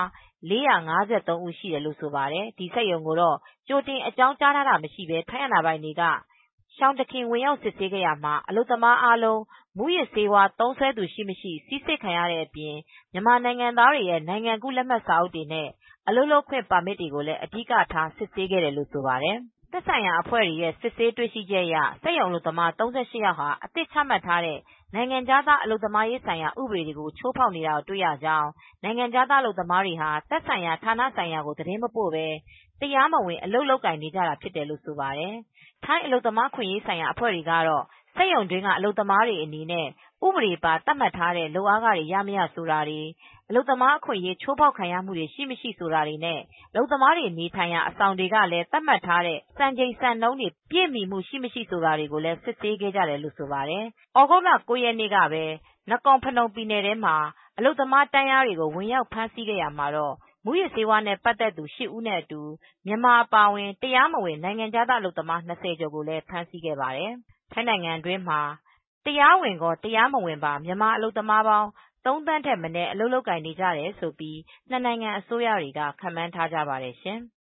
453ဦးရှိတယ်လို့ဆိုပါတယ်။ဒီစက်ရုံကိုတော့ကြိုတင်အကြောင်းကြားထားတာမရှိဘဲထိုင်းအာဏာပိုင်တွေကရှောင်းတခင်ဝင်ရောက်စစ်ဆေးခဲ့ရမှာအလုပ်သမားအားလုံးမူရစ်ဆေးဝါးသုံးစွဲသူရှိမရှိစီစစ်ခံရတဲ့အပြင်မြန်မာနိုင်ငံသားတွေရဲ့နိုင်ငံကူးလက်မှတ်စာအုပ်တွေနဲ့အလုပ်လုပ်ခွင့်ပါမစ်တွေကိုလည်းအဓိကထားစစ်ဆေးခဲ့တယ်လို့ဆိုပါတယ်။သက်ဆိုင်ရာအဖွဲ့တွေရဲ့စစ်ဆေးတွေ့ရှိချက်အရစက်ရုံအလုပ်သမား38ယောက်ဟာအသစ်ချမှတ်ထားတဲ့နိုင်ငံခြားသားအလုပ်သမားရေးဆိုင်ရာဥပဒေတွေကိုချိုးဖောက်နေတာကိုတွေ့ရကြောင်းနိုင်ငံခြားသားအလုပ်သမားတွေဟာသက်ဆိုင်ရာဌာနဆိုင်ရာကိုသတင်းမပို့ဘဲတရားမဝင်အလုပ်လုပ်ကိုင်နေကြတာဖြစ်တယ်လို့ဆိုပါတယ်။ထိုင်းအလုပ်သမားခွင့်ရေးဆိုင်ရာအဖွဲ့တွေကတော့စက်ရုံတွင်းကအလုပ်သမားတွေအနေနဲ့ဥပဒေပါသတ်မှတ်ထားတဲ့လုပ်အားခတွေရမရဆိုတာတွေအလုပ်သမားအခွင့်အရေးချိုးဖောက်ခံရမှုတွေရှိမရှိဆိုတာတွေနဲ့အလုပ်သမားတွေနေထိုင်ရာအဆောင်တွေကလည်းသတ်မှတ်ထားတဲ့စံချိန်စံနှုန်းတွေပြည့်မီမှုရှိမရှိဆိုတာတွေကိုလည်းစစ်ဆေးခဲ့ကြတယ်လို့ဆိုပါတယ်။ဩဂုတ်လ9ရက်နေ့ကပဲနကွန်ဖနုံပြည်နယ်ထဲမှာအလုပ်သမားတန်းရားတွေကိုဝင်ရောက်ဖမ်းဆီးခဲ့ရမှာတော့မူရစ်ဆေးဝါးနဲ့ပတ်သက်သူ8ဦးနဲ့အတူမြန်မာအပါအဝင်တရားမဝင်နိုင်ငံခြားသားအလုပ်သမား20ကျော်ကိုလည်းဖမ်းဆီးခဲ့ပါတယ်။ထိုင်းနိုင်ငံတွင်းမှာတရားဝင်ကောတရားမဝင်ပါမြန်မာအလုပ်သမားပေါင်း3သန်းထက်မနည်းအလုပ်လုပ်ကိုင်နေကြတယ်ဆိုပြီးနှစ်နိုင်ငံအစိုးရတွေကခန့်မှန်းထားကြပါတယ်ရှင်။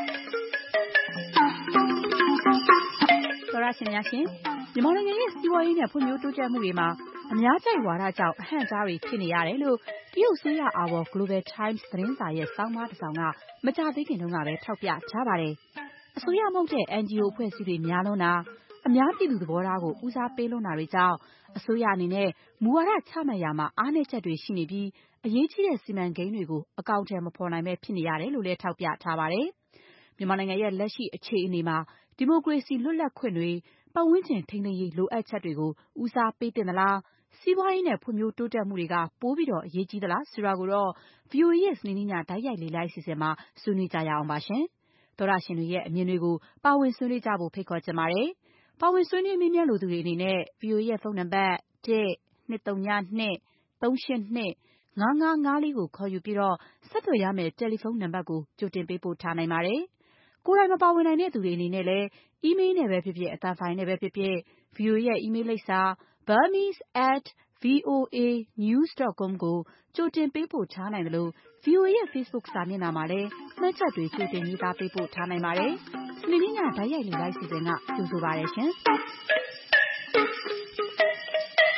သောရရှင်များရှင်မြန်မာနိုင်ငံရဲ့စီးပွားရေးနဲ့ဖွံ့ဖြိုးတိုးတက်မှုတွေမှာအများကြိုက်ဝါဒကြောင့်အဟန့်အတားတွေဖြစ်နေရတယ်လို့တရုတ်အစိုးရအာဘော် Global Times သတင်းစာရဲ့ဆောင်းပါးတစ်စောင်ကမကြာသေးခင်တုန်းကပဲထောက်ပြထားပါတယ်။အစိုးရမဟုတ်တဲ့ NGO အဖွဲ့အစည်းတွေများလွန်းတာအများပြည်သူသဘောထားကိုဦးစားပေးလွန်းတာတွေကြောင့်အစိုးရအနေနဲ့မူဝါဒချမှတ်ရာမှာအားနည်းချက်တွေရှိနေပြီးအရေးကြီးတဲ့စီမံကိန်းတွေကိုအကောင့်ထဲမဖော်နိုင်ပဲဖြစ်နေရတယ်လို့လည်းထောက်ပြထားပါတယ်။မြန်မာနိုင်ငံရဲ့လက်ရှိအခြေအနေမှာဒီမိုကရေစီလွတ်လပ်ခွင့်တွေပတ်ဝန်းကျင်ထိန်းသိမ်းရေးလိုအပ်ချက်တွေကိုဦးစားပေးသင့်သလားစီးပွားရေးနဲ့ဖွံ့ဖြိုးတိုးတက်မှုတွေကပိုပြီးတော့အရေးကြီးသလားဆိုတာကိုတော့ VOA ရဲ့စနေနေ့ညတိုက်ရိုက်လေ့လာအစီအစဉ်မှာဆွေးနွေးကြရအောင်ပါရှင်။သောရရှင်တွေရဲ့အမြင်တွေကိုပါဝင်ဆွေးနွေးကြဖို့ဖိတ်ခေါ်ချင်ပါတယ်။ပါဝင်ဆွေးနွေးမေးမြန်းလိုသူတွေအနေနဲ့ VOA ရဲ့ဖုန်းနံပါတ်1-232-382-5554ကိုခေါ်ယူပြီးတော့ဆက်သွယ်ရမယ့်တယ်လီဖုန်းနံပါတ်ကိုကြိုတင်ပေးပို့ထားနိုင်ပါတယ်။ကိုယ်တိုင်မပါဝင်နိုင်တဲ့သူတွေအနေနဲ့လည်းအီးမေးလ်နဲ့ပဲဖြစ်ဖြစ်အသံဖိုင်နဲ့ပဲဖြစ်ဖြစ် VOA ရဲ့အီးမေးလ်လိပ်စာ burmese@voanews.com ကိုကြိုတင်ပေးပို့ထားနိုင်တယ်လို့ VOA ရဲ့ Facebook စာမျက်နှာမှာလည်းမှတ်ချက်တွေကြိုတင်ရေးသားပေးပို့ထားနိုင်ပါတယ်။စနေနေ့ညတိုက်ရိုက်လေ့လာအစီအစဉ်ကကြိုဆိုပါရစေရှင်။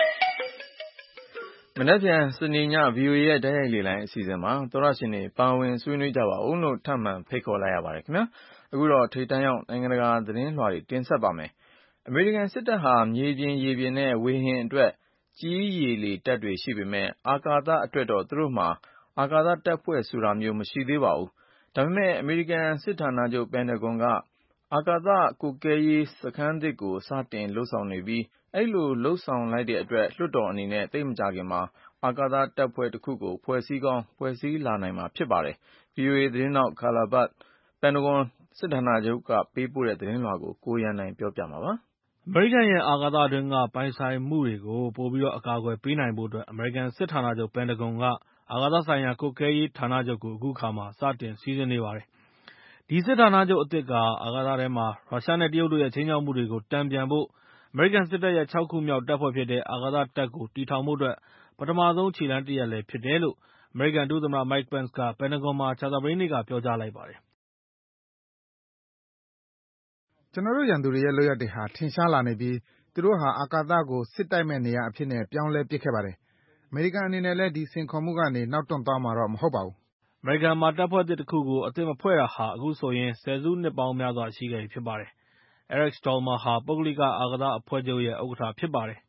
နက်ဖြန်စနေည VOA ရဲ့တိုက်ရိုက်လေ့လာအစီအစဉ်မှာသောတရှင်တွေပါဝင်ဆွေးနွေးကြပါဦးလို့ထပ်မံဖိတ်ခေါ်လိုက်ရပါတယ်ခင်ဗျာအခုတော့ထိပ်တန်းရောက်နိုင်ငံတကာသတင်းလွှာတွေတင်ဆက်ပါမယ်အမေရိကန်စစ်တပ်ဟာမြေပြင်ရေပြင်နဲ့ဝေဟင်အတွက်ကြီးရေလေတပ်တွေရှိပေမဲ့အာကာသအတွက်တော့သူတို့မှာအာကာသတပ်ဖွဲ့ဆိုတာမျိုးမရှိသေးပါဘူးဒါပေမဲ့အမေရိကန်စစ်ဌာနချုပ်ပင်တဂွန်ကအာကာသကွပ်ကဲရေးစခန်းသစ်ကိုစတင်လှုပ်ဆောင်နေပြီးအဲ့လိုလှုပ်ဆောင်လိုက်တဲ့အတွက်လွှတ်တော်အနေနဲ့သိပ်မကြခင်မှာအာကာသတပ်ဖွဲ့တစ်ခုကိုဖွဲ့စည်းကောင်းဖွဲ့စည်းလာနိုင်မှာဖြစ်ပါတယ် VOA သတင်းတောက် Carla Batt ပင်တဂွန်စစ်ဌာနချုပ်ကပေးပို့တဲ့သတင်းလွှာကိုကိုရန်နိုင်ပြောပြမှာပါအမေရိကန်ရဲ့အာကာသအတွင်းကပိုင်ဆိုင်မှုတွေကိုပိုပြီးတော့အကာအကွယ်ပေးနိုင်ဖို့အတွက်အမေရိကန်စစ်ဌာနချုပ်ပင်တဂွန်ကအာကာသဆိုင်ရာကွပ်ကဲရေးဌာနချုပ်ကိုအခုခါမှာစတင်စီစဉ်နေပါတယ်။ဒီစစ်ဌာနချုပ်အသစ်ကအာကာသထဲမှာရုရှားနဲ့တရုတ်တို့ရဲ့ခြိမ်းခြောက်မှုတွေကိုတန်ပြန်ဖို့အမေရိကန်စစ်တပ်ရဲ့6 ခုမြောက်တပ်ဖွဲ့ဖြစ်တဲ့အာကာသတပ်ကိုတည်ထောင်ဖို့အတွက်ပထမဆုံးခြေလှမ်းတစ်ရပ်လည်းဖြစ်တယ်လို့အမေရိကန်ဒုသမ္မတ Mike Pence ကပင်တဂွန်မှာကြာသပတေးနေ့ကပြောကြားလိုက်ပါတယ်။ကျွန်တော်တို့ရန်သူတွေရဲ့လုပ်ရပ်တွေဟာထင်ရှားလာနေပြီးသူတို့ဟာအာကာသကိုစစ်တိုက်မဲ့နေရာအဖြစ်နဲ့ပြောင်းလဲပစ်ခဲ့ပါတယ်။အမေရိကန်အနေနဲ့လည်းဒီစိန်ခေါ်မှုကနေနောက်တွန့်သွားမှာတော့မဟုတ်ပါဘူး။အမေရိကန်မှာတပ်ဖွဲ့သစ်တစ်ခုကိုအသစ်မဖွဲ့တာဟာအခုဆိုရင်ဆယ်စုနှစ်ပေါင်းများစွာရှိခဲ့ပြီဖြစ်ပါတယ်။ Eric Stallmer ဟာပုဂ္ဂလိကအာကာသအဖွဲ့ချုပ်ရဲ့ဥက္ကဋ္ဌဖြစ်ပါတယ်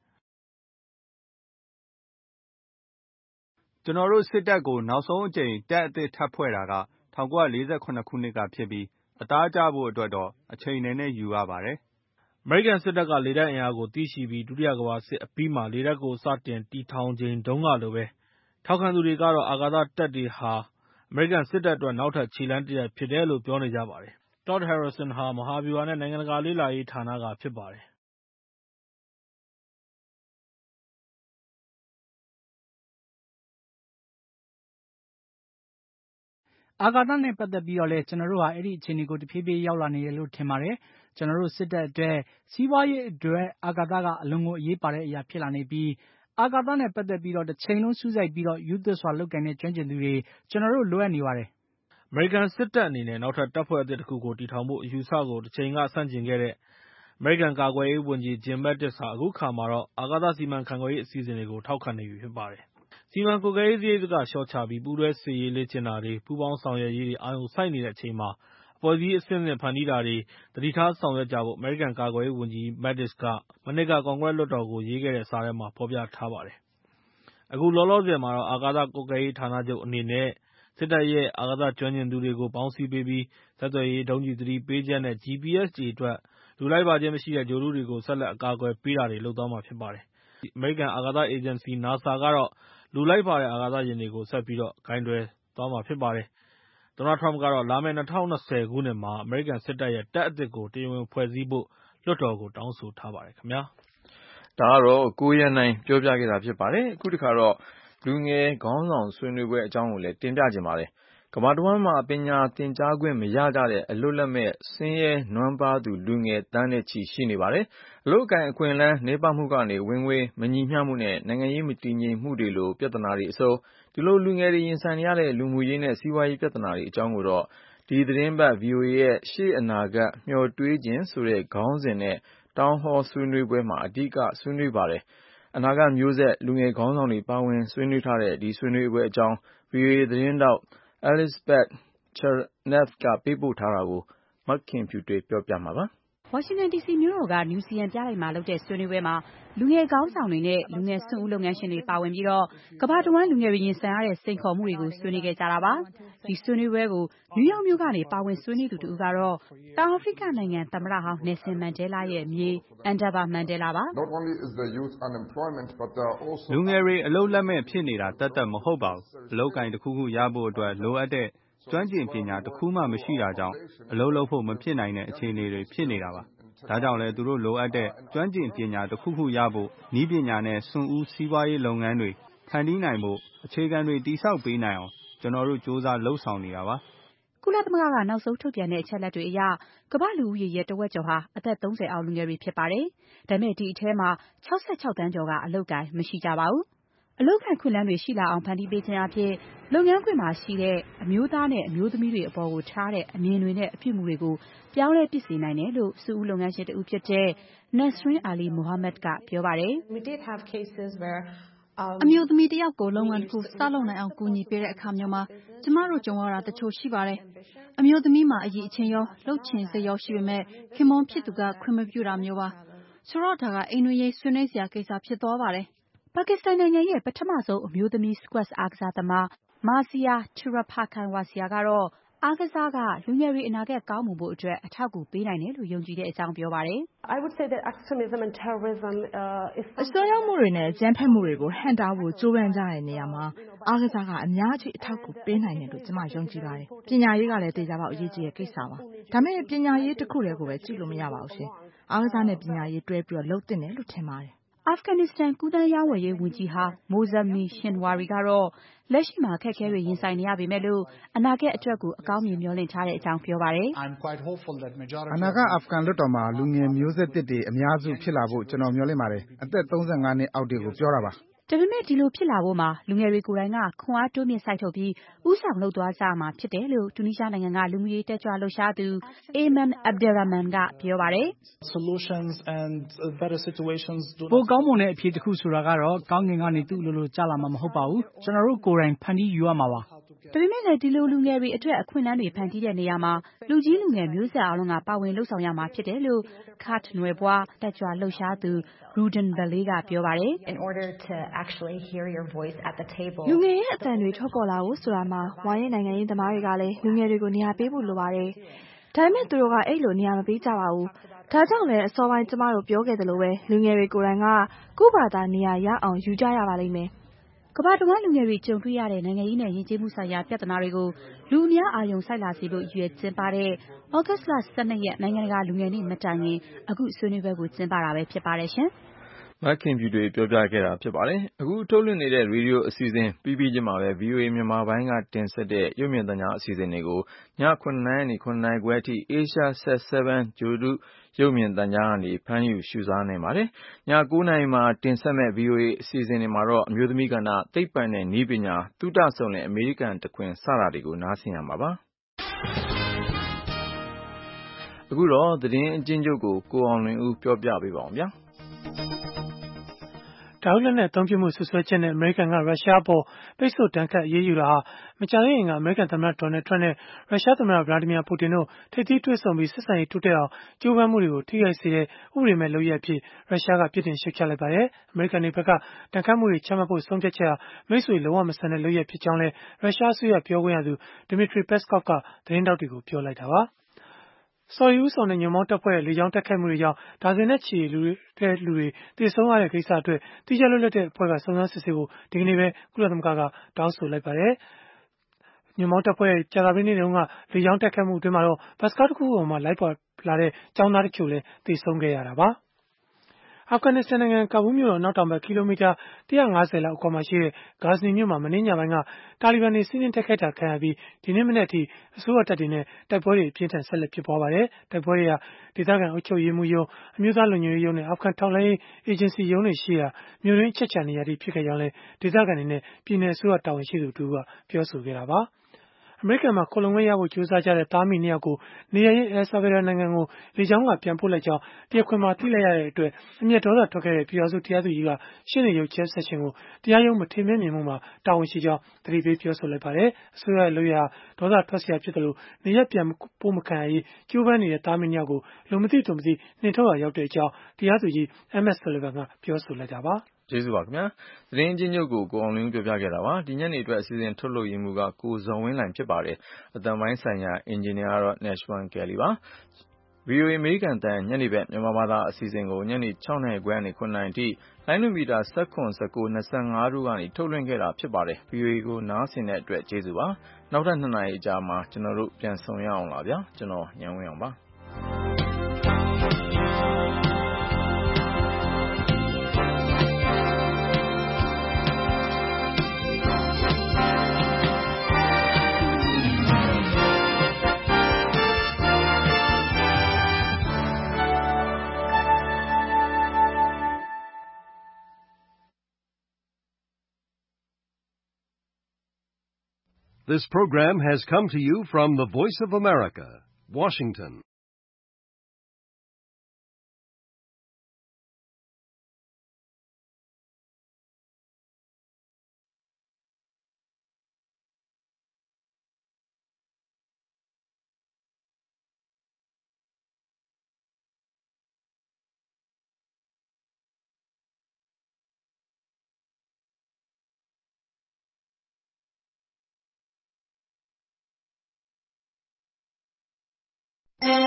။ကျွန်တော်တို့စစ်တပ်ကိုနောက်ဆုံးအကြိမ်တပ်အသစ်ထပ်ဖွဲ့တာက1948ခုနှစ်ကဖြစ်ပြီးအသားကျဖို့အတွက်တော့အချိန်နည်းနည်းယူရပါတယ်။အမေရိကန်စစ်တပ်ကလေတပ်အင်အားကိုသိရှိပြီးဒုတိယကမ္ဘာစစ်အပြီးမှာလေတပ်ကိုစတင်တည်ထောင်ချိန်တုန်းကလိုပဲထောက်ခံသူတွေကတော့အာကာသတပ်တွေဟာအမေရိကန်စစ်တပ်အတွက်နောက်ထပ်ခြေလှမ်းတစ်ရပ်ဖြစ်တယ်လို့ပြောနေကြပါတယ်။ Todd Harrison ဟာမဟာဗျူဟာနဲ့နိုင်ငံတကာလေ့လာရေးဌာနကဖြစ်ပါတယ်အာကာသနဲ့ပတ်သက်ပြီးတော့လည်းကျွန်တော်တို့ဟာအဲ့ဒီအခြေအနေကိုတဖြည်းဖြည်းရောက်လာနေတယ်လို့ထင်ပါတယ်။ကျွန်တော်တို့စစ်တပ်အတွက်စီးပွားရေးအတွက်အာကာသကအလွန်ကိုအရေးပါတဲ့အရာဖြစ်လာနေပြီးအာကာသနဲ့ပတ်သက်ပြီးတော့တစ်ချိန်လုံးစူးစိုက်ပြီးတော့ယူသစ်စွာလုပ်ကိုင်တဲ့ကျွမ်းကျင်သူတွေကျွန်တော်တို့လိုအပ်နေပါတယ်။အမေရိကန်စစ်တပ်အနေနဲ့နောက်ထပ်တပ်ဖွဲ့အသစ်တစ်ခုကိုတည်ထောင်ဖို့အယူအဆကိုတစ်ချိန်ကဆန့်ကျင်ခဲ့တဲ့အမေရိကန်ကာကွယ်ရေးဝန်ကြီး Jim Mattis ဟာအခုခါမှာတော့အာကာသစီမံခန့်ခွဲရေးအစီအစဉ်တွေကိုထောက်ခံနေပြီဖြစ်ပါတယ်။စီမံကွပ်ကဲရေးစရိတ်ကလျှော့ချပြီးပူးတွဲစစ်ရေးလေ့ကျင့်တာတွေပူးပေါင်းဆောင်ရွက်ရေးတွေအာရုံစိုက်နေတဲ့အချိန်မှာအဖွဲ့အစည်းအဆင့်ဆင့်ဖန်တီးတာတွေသတိထားဆောင်ရွက်ကြဖို့အမေရိကန်ကာကွယ်ရေးဝန်ကြီး Mattis ကမနှစ်ကကွန်ဂရက်လွှတ်တော်ကိုရေးခဲ့တဲ့စာထဲမှာဖော်ပြထားပါတယ်။အခုလောလောဆယ်မှာတော့အာကာသကွပ်ကဲရေးဌာနချုပ်အနေနဲ့စစ်တပ်ရဲ့အာကာသကျွမ်းကျင်သူတွေကိုပေါင်းစည်းပေးပြီးဆက်သွယ်ရေးဒုံးကျည်သတိပေးချက်နဲ့ GPS တွေအတွက်လူလိုက်ပါခြင်းမရှိတဲ့ဂြိုဟ်တုတွေကိုဆက်လက်အကာအကွယ်ပေးတာတွေလုပ်သွားမှာဖြစ်ပါတယ်။အမေရိကန်အာကာသအေဂျင်စီ NASA ကတော့လူလိုက်ပါတဲ့အာကာသယာဉ်တွေကိုဆက်ပြီးကိုင်တွယ်သွားမှာဖြစ်ပါတယ်။သမ္မတ Trump ကတော့လာမယ့်2020ခုနှစ်မှာအမေရိကန်စစ်တပ်ရဲ့တပ်အသစ်ကိုတရားဝင်ဖွဲ့စည်းဖို့လွှတ်တော်ကိုတောင်းဆိုထားပါတယ်ခင်ဗျာ။ဒါကတော့ကိုရန်နိုင်ပြောပြခဲ့တာဖြစ်ပါတယ်။အခုတစ်ခါတော့လူငယ်ခေါင်းဆောင်ဆွေးနွေးပွဲအကြောင်းကိုလည်းတင်ပြချင်ပါတယ်။ကမ္ဘာတစ်ဝန်းမှာပညာသင်ကြားခွင့်မရကြတဲ့အလွတ်လက်မဲ့ဆင်းရဲနွမ်းပါးသူလူငယ်သန်းနဲ့ချီရှိနေပါတယ်။အလုပ်အကိုင်အခွင့်အလမ်းနည်းပါးမှုကနေဝင်ငွေမညီမျှမှုနဲ့နိုင်ငံရေးမတည်ငြိမ်မှုတွေလိုပြဿနာတွေအစုံဒီလိုလူငယ်တွေရင်ဆိုင်နေရတဲ့လူမှုရေးနဲ့စီးပွားရေးပြဿနာတွေအကြောင်းကိုတော့ဒီသတင်းပတ် VOA ရဲ့ရှေ့အနာဂတ်မျှော်တွေးခြင်းဆိုတဲ့ခေါင်းစဉ်နဲ့ Town Hall ဆွေးနွေးပွဲမှာအဓိကဆွေးနွေးပါတယ်။အနာဂတ်မျိုးဆက်လူငယ်ခေါင်းဆောင်တွေပါဝင်ဆွေးနွေးထားတဲ့ဒီဆွေးနွေးပွဲအကြောင်း VOA သတင်းတောက် Elizabeth Chernev ကပေးပို့ထားတာကိုမခင်ဖြူထွေးပြောပြမှာပါ။ဝါရှင်တန်ဒီစီမြို့တော်ကနယူးစီယန်ပြတိုက်မှာလုပ်တဲ့ဆွေးနွေးပွဲမှာလူငယ်ခေါင်းဆောင်တွေနဲ့လူငယ်စွန့်ဦးလုပ်ငန်းရှင်တွေပါဝင်ပြီးတော့ကမ္ဘာတဝန်းလူငယ်တွေရင်ဆိုင်ရတဲ့စိန်ခေါ်မှုတွေကိုဆွေးနွေးခဲ့ကြတာပါ။ဒီဆွေးနွေးပွဲကိုနယူးယောက်မြို့ကနေပါဝင်ဆွေးနွေးသူတူကတော့တောင်အာဖရိကနိုင်ငံသမ္မတဟောင်းနယ်ဆင်မန်ဒဲလားရဲ့မြေးအန်ဒါဘာမန်ဒဲလားပါ။လူငယ်တွေအလုပ်လက်မဲ့ဖြစ်နေတာတတ်မဟုတ်ပါဘူး။အလုပ်ကိုင်တစ်ခုခုရဖို့အတွက်လိုအပ်တဲ့ကျွမ်းကျင်ပညာတစ်ခုမှမရှိတာကြောင့်အလုပ်လုပ်ဖို့မဖြစ်နိုင်တဲ့အခြေအနေတွေဖြစ်နေတာပါ။ဒါကြောင့်လည်းသူတို့လိုအပ်တဲ့ကျွမ်းကျင်ပညာတစ်ခုခုရဖို့နည်းပညာနဲ့စွန့်ဦးစီးပွားရေးလုပ်ငန်းတွေဖန်တီးနိုင်ဖို့အခြေခံတွေတည်ဆောက်ပေးနိုင်အောင်ကျွန်တော်တို့စ조사လှုပ်ဆောင်နေတာပါ။ကုလသမဂ္ဂကနောက်ဆုံးထုတ်ပြန်တဲ့အချက်အလက်တွေအရကမ္ဘာလူဦးရေရဲ့တဝက်ကျော်ဟာအသက်30အောက်လူငယ်တွေဖြစ်ပါတယ်။ဒါပေမဲ့ဒီအထဲမှာ66သန်းကျော်ကအလုပ်ကိုင်မရှိကြပါဘူး။အလုပ်ကိုင်ခွင့်လန်းတွေရှိလာအောင်ဖန်တီးပေးခြင်းအပြင်လုပ်ငန်းခွင်မှာရှိတဲ့အမျိုးသားနဲ့အမျိုးသမီးတွေအပေါ်ကိုထားတဲ့အမြင်တွေနဲ့အပြုအမူတွေကိုပြောင်းလဲပစ်စေနိုင်တယ်လို့စွန့်ဦးလုပ်ငန်းရှင်တဦးဖြစ်တဲ့ Nasreen Ali Mohammed ကပြောပါတယ်။အမျိုးသမီးတစ်ယောက်ကိုလုပ်ငန်းတစ်ခုစလုပ်နိုင်အောင်ကူညီပေးတဲ့အခါမျိုးမှာကျမတို့ကြုံရတာတချို့ရှိပါတယ်။အမျိုးသမီးမှာအရေးအချင်းရောလှုပ်ချင်စိတ်ရောရှိပေမဲ့ခင်မွန်းဖြစ်သူကခွင့်မပြုတာမျိုးပါ။ဆိုတော့ဒါကအိမ်တွင်းရေးဆွေးနွေးစရာကိစ္စဖြစ်သွားပါတယ်။ပါကစ္စတန်နိုင်ငံရဲ့ပထမဆုံးအမျိုးသမီး squash အားကစားသမား Marziya Cherapakhawazia ကတော့အားကစားကလူငယ်တွေအနာဂတ်ကောင်းမွန်ဖို့အတွက်အထောက်အကူပေးနိုင်တယ်လို့ယုံကြည်တဲ့အကြောင်းပြောပါတယ်။ I would say that extremism and terrorism is အစွန်းရောက်မှုတွေနဲ့အကြမ်းဖက်မှုတွေကိုဟန့်တားဖို့ကြိုးပမ်းကြတဲ့နေရာမှာအားကစားကအများကြီးအထောက်အကူပေးနိုင်တယ်လို့ကျွန်မယုံကြည်ပါတယ်။ပညာရေးကလည်းသေချာပေါက်အရေးကြီးတဲ့ကိစ္စပါ။ဒါပေမဲ့ပညာရေးတစ်ခုတည်းကိုပဲကြည့်လို့မရပါဘူးရှင်။အားကစားနဲ့ပညာရေးတွဲပြီးလုပ်သင့်တယ်လို့ထင်ပါတယ်။အာဖဂန်နစ္စတန်ကူးသန်းရောင်းဝယ်ရေးဝန်ကြီးဟောင်း Mozammel Shinwari ကတော့လက်ရှိမှာအခက်အခဲတွေရင်ဆိုင်နေရပေမဲ့လို့အနာဂတ်အတွက်ကိုအကောင်းမြင်မျှော်လင့်ထားတဲ့အကြောင်းပြောပါတယ်။အနာဂတ်အာဖဂန်လွှတ်တော်မှာလူငယ်မျိုးဆက်သစ်တွေအများစုဖြစ်လာဖို့ကျွန်တော်မျှော်လင့်ပါတယ်။အသက်35နှစ်အောက်တွေကိုပြောတာပါ။ဒါပေမဲ့ဒီလိုဖြစ်လာဖို့မှာလူငယ်တွေကိုယ်တိုင်ကခွန်အားတိုးမြင့်စိုက်ထုတ်ပြီးဦးဆောင်လုပ်သွားကြရမှာဖြစ်တယ်လို့တူနီးရှားနိုင်ငံကလူမှုရေးတက်ကြွလှုပ်ရှားသူ Ayman Abderrahman ကပြောပါတယ်။ Solutions and better situations ပိုကောင်းမွန်တဲ့အဖြေတစ်ခုဆိုတာကတော့ကောင်းကင်ကနေသူ့လိုကျလာမှာမဟုတ်ပါဘူး။ကျွန်တော်တို့ကိုယ်တိုင်ဖန်တီးယူရမှာပါ။ဒါပေမဲ့လည်းဒီလိုလူငယ်တွေအတွက်အခွင့်အလမ်းတွေဖန်တီးတဲ့နေရာမှာလူကြီးလူငယ်မျိုးဆက်အားလုံးကပါဝင်လှုပ်ဆောင်ရမှာဖြစ်တယ်လို့ Kurd နွယ်ဖွားတက်ကြွလှုပ်ရှားသူ Ruden Valley ကပြောပါတယ်။ In order to actually hear your voice at the table လူငယ်ရဲ့အသံတွေထွက်ပေါ်လာဖို့ဆိုတာမှာဝါရင်နိုင်ငံရေးသမားတွေကလည်းလူငယ်တွေကိုနေရာပေးဖို့လိုပါတယ်။ဒါပေမဲ့သူတို့ကအဲ့လိုနေရာမပေးကြပါဘူး။ဒါကြောင့်လည်းအစောပိုင်းကျမတို့ပြောခဲ့သလိုပဲလူငယ်တွေကိုယ်တိုင်ကကိုယ့်ဘာသာနေရာရအောင်ယူကြရပါလိမ့်မယ်။ကမ္ဘာတဝန်းလူငယ်တွေကြုံတွေ့ရတဲ့နိုင်ငံရေးနဲ့ယဉ်ကျေးမှုဆိုင်ရာပြဿနာတွေကိုလူအများအာရုံစိုက်လာစေဖို့ရည်ရွယ်ကျင်းပတဲ့ဩဂတ်စ်လ12ရက်နိုင်ငံတကာလူငယ်နေ့မတိုင်ခင်အခုဆွေးနွေးပွဲကိုကျင်းပတာပဲဖြစ်ပါတယ်ရှင်။မခင်ဖြူတွေပြောပြခဲ့တာဖြစ်ပါတယ်။အခုထုတ်လွှင့်နေတဲ့ရေဒီယိုအစီအစဉ်ပြီးပြီးချင်းမှာပဲ VOA မြန်မာပိုင်းကတင်ဆက်တဲ့ရုပ်မြင်သံကြားအစီအစဉ်တွေကိုည9:00နာရီ 9:00နာရီခွဲအထိ Asia Sat 7 ဂြိုလ်တုရုပ်မြင်သံကြားကနေဖမ်းယူရှုစားနိုင်ပါတယ်။ည9:00နာရီမှာတင်ဆက်မဲ့ VOA အစီအစဉ်တွေမှာတော့အမျိုးသမီးကဏ္ဍ၊သိပ္ပံနဲ့နည်းပညာ၊သုတစုံလင်အမေရိကန်တခွင်စတာတွေကိုနားဆင်ရမှာပါ။အခုတော့သတင်းအကျဉ်းချုပ်ကိုကိုအောင်လွင်ဦးပြောပြပေးပါအောင်ဗျာ။ဓာတ်လက်နက်အသုံးပြုမှုဆွဆွဲချက်နဲ့အမေရိကန်ကရုရှားအပေါ်ပိတ်ဆို့ဒဏ်ခတ်အရေးယူတာဟာမကြာသေးခင်ကအမေရိကန်သမ္မတဒေါ်နယ်ထရန့်နဲ့ရုရှားသမ္မတဗလာဒီမီယာပူတင်တို့ထိပ်သီးတွေ့ဆုံပြီးဆက်ဆံရေးတိုးတက်အောင်ကြိုးပမ်းမှုတွေကိုထိခိုက်စေတဲ့ဥပဒေမဲ့လုပ်ရပ်အဖြစ်ရုရှားကပြစ်တင်ရှုတ်ချလိုက်ပါတယ်။အမေရိကန်တွေဘက်ကဒဏ်ခတ်မှုတွေချမှတ်ဖို့ဆုံးဖြတ်ချက်ဟာမိတ်ဆွေလုံးဝမဆန်တဲ့လုပ်ရပ်ဖြစ်ကြောင်းလည်းရုရှားအစိုးရပြောခွင့်ရသူ Dmitry Peskov ကသတင်းထောက်တွေကိုပြောလိုက်တာပါ။ဆော်ဒီဦးဆောင်တဲ့ညွန့်ပေါင်းတပ်ဖွဲ့ရဲ့လေကြောင်းတိုက်ခိုက်မှုတွေကြောင့်ဒါဇင်နဲ့ချီလူတွေသေဆုံးရတဲ့ကိစ္စအတွက်သီးခြားလွတ်လပ်တဲ့အဖွဲ့ကစုံစမ်းစစ်ဆေးဖို့ဒီကနေ့ပဲကုလသမဂ္ဂကတောင်းဆိုလိုက်ပါတယ်။ညွန့်ပေါင်းတပ်ဖွဲ့ရဲ့ကြာသပတေးနေ့တုန်းကလေကြောင်းတိုက်ခိုက်မှုအတွင်းမှာတော့ဘတ်စကားတစ်ခုပေါ်မှာလိုက်ပါလာတဲ့ကျောင်းသားတချို့လည်းသေဆုံးခဲ့ရတာပါ။အာဖဂန်နစ္စတန်နိုင်ငံကာဘူးမြို့တော်အနောက်တောင်ဘက်ကီလိုမီတာ150လောက်အကွာမှာရှိတဲ့ဂါဇနီမြို့မှာမနေ့ညပိုင်းကတာလီဘန်တွေစီးနင်းတိုက်ခိုက်တာခံရပြီးဒီနေ့မနက်အထိအစိုးရတပ်တွေနဲ့တိုက်ပွဲတွေအပြင်းထန်ဆက်လက်ဖြစ်ပွားပါတယ်။တိုက်ပွဲတွေဟာဒေသခံအုပ်ချုပ်ရေးမှူးရုံးအမျိုးသားလုံခြုံရေးရုံးနဲ့အာဖဂန်ထောက်လှမ်းရေးအေဂျင်စီရုံးတွေရှိရာမြို့ရင်းအချက်ချာနေရာတွေဖြစ်ခဲ့ကြောင်းလည်းဒေသခံတွေနဲ့ပြည်내အစိုးရတာဝန်ရှိသူတို့ကပြောဆိုခဲ့တာပါ။အမေရိကန်မှာခိုလှုံခွင့်ရဖို့ကြိုးစားကြတဲ့သားအမိ2ယောက်ကိုနေရင်းEl Salvadorနိုင်ငံကိုလေကြောင်းကပြန်ပို့လိုက်ကြောင်းတရားခွင်မှာသိလိုက်ရတဲ့အတွက်အမျက်ဒေါသထွက်ခဲ့တဲ့ပြည်ထောင်စုတရားသူကြီးကရှင်းနေရုပ်ချက်ဆက်ရှင်ကိုတရားရုံးမထေမဲ့မြင်မှုမှာတာဝန်ရှိကြောင်းသတိပေးပြောဆိုလိုက်ပါတယ်။အစိုးရရဲ့လုပ်ရဒေါသထွက်စရာဖြစ်တယ်လို့နေရပြန်ပို့မခံရရေးကြိုးပမ်းနေတဲ့သားမိ2ယောက်ကိုလူမသိသူမသိနှင်ထုတ်ရရောက်တဲ့အကြောင်းတရားသူကြီး M.S. Sullivan ကပြောဆိုလိုက်တာပါ။ကျေးဇူးပါခင်ဗျာသတင်းအချင်းချုပ်ကိုကိုအောင်လင်းပြောပြခဲ့တာပါဒီညနေအတွက်အစီအစဉ်ထုတ်လုပ်ရင်းမူကကိုဇော်ဝင်းလှိုင်ဖြစ်ပါတယ်အတန်ပိုင်းဆိုင်ရာအင်ဂျင်နီယာကတော့ Nashwan Kelly ပါ VOA အမေရိကန်တန်ညနေဘက်မြန်မာဘာသာအစီအစဉ်ကိုညနေ6:00နာရီခွဲကနေ9:00နာရီထိလိုင်းလွှင့်မီတာ17 19 25တို့ကနေထုတ်လွှင့်ခဲ့တာဖြစ်ပါတယ် VOA ကိုနားဆင်တဲ့အတွက်ကျေးဇူးပါနောက်ထပ်2နာရီကြာမှာကျွန်တော်တို့ပြန်ဆုံရအောင်လားဗျာကျွန်တော်ညံဝင်းအောင်ပါ This program has come to you from the Voice of America, Washington.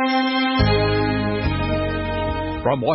From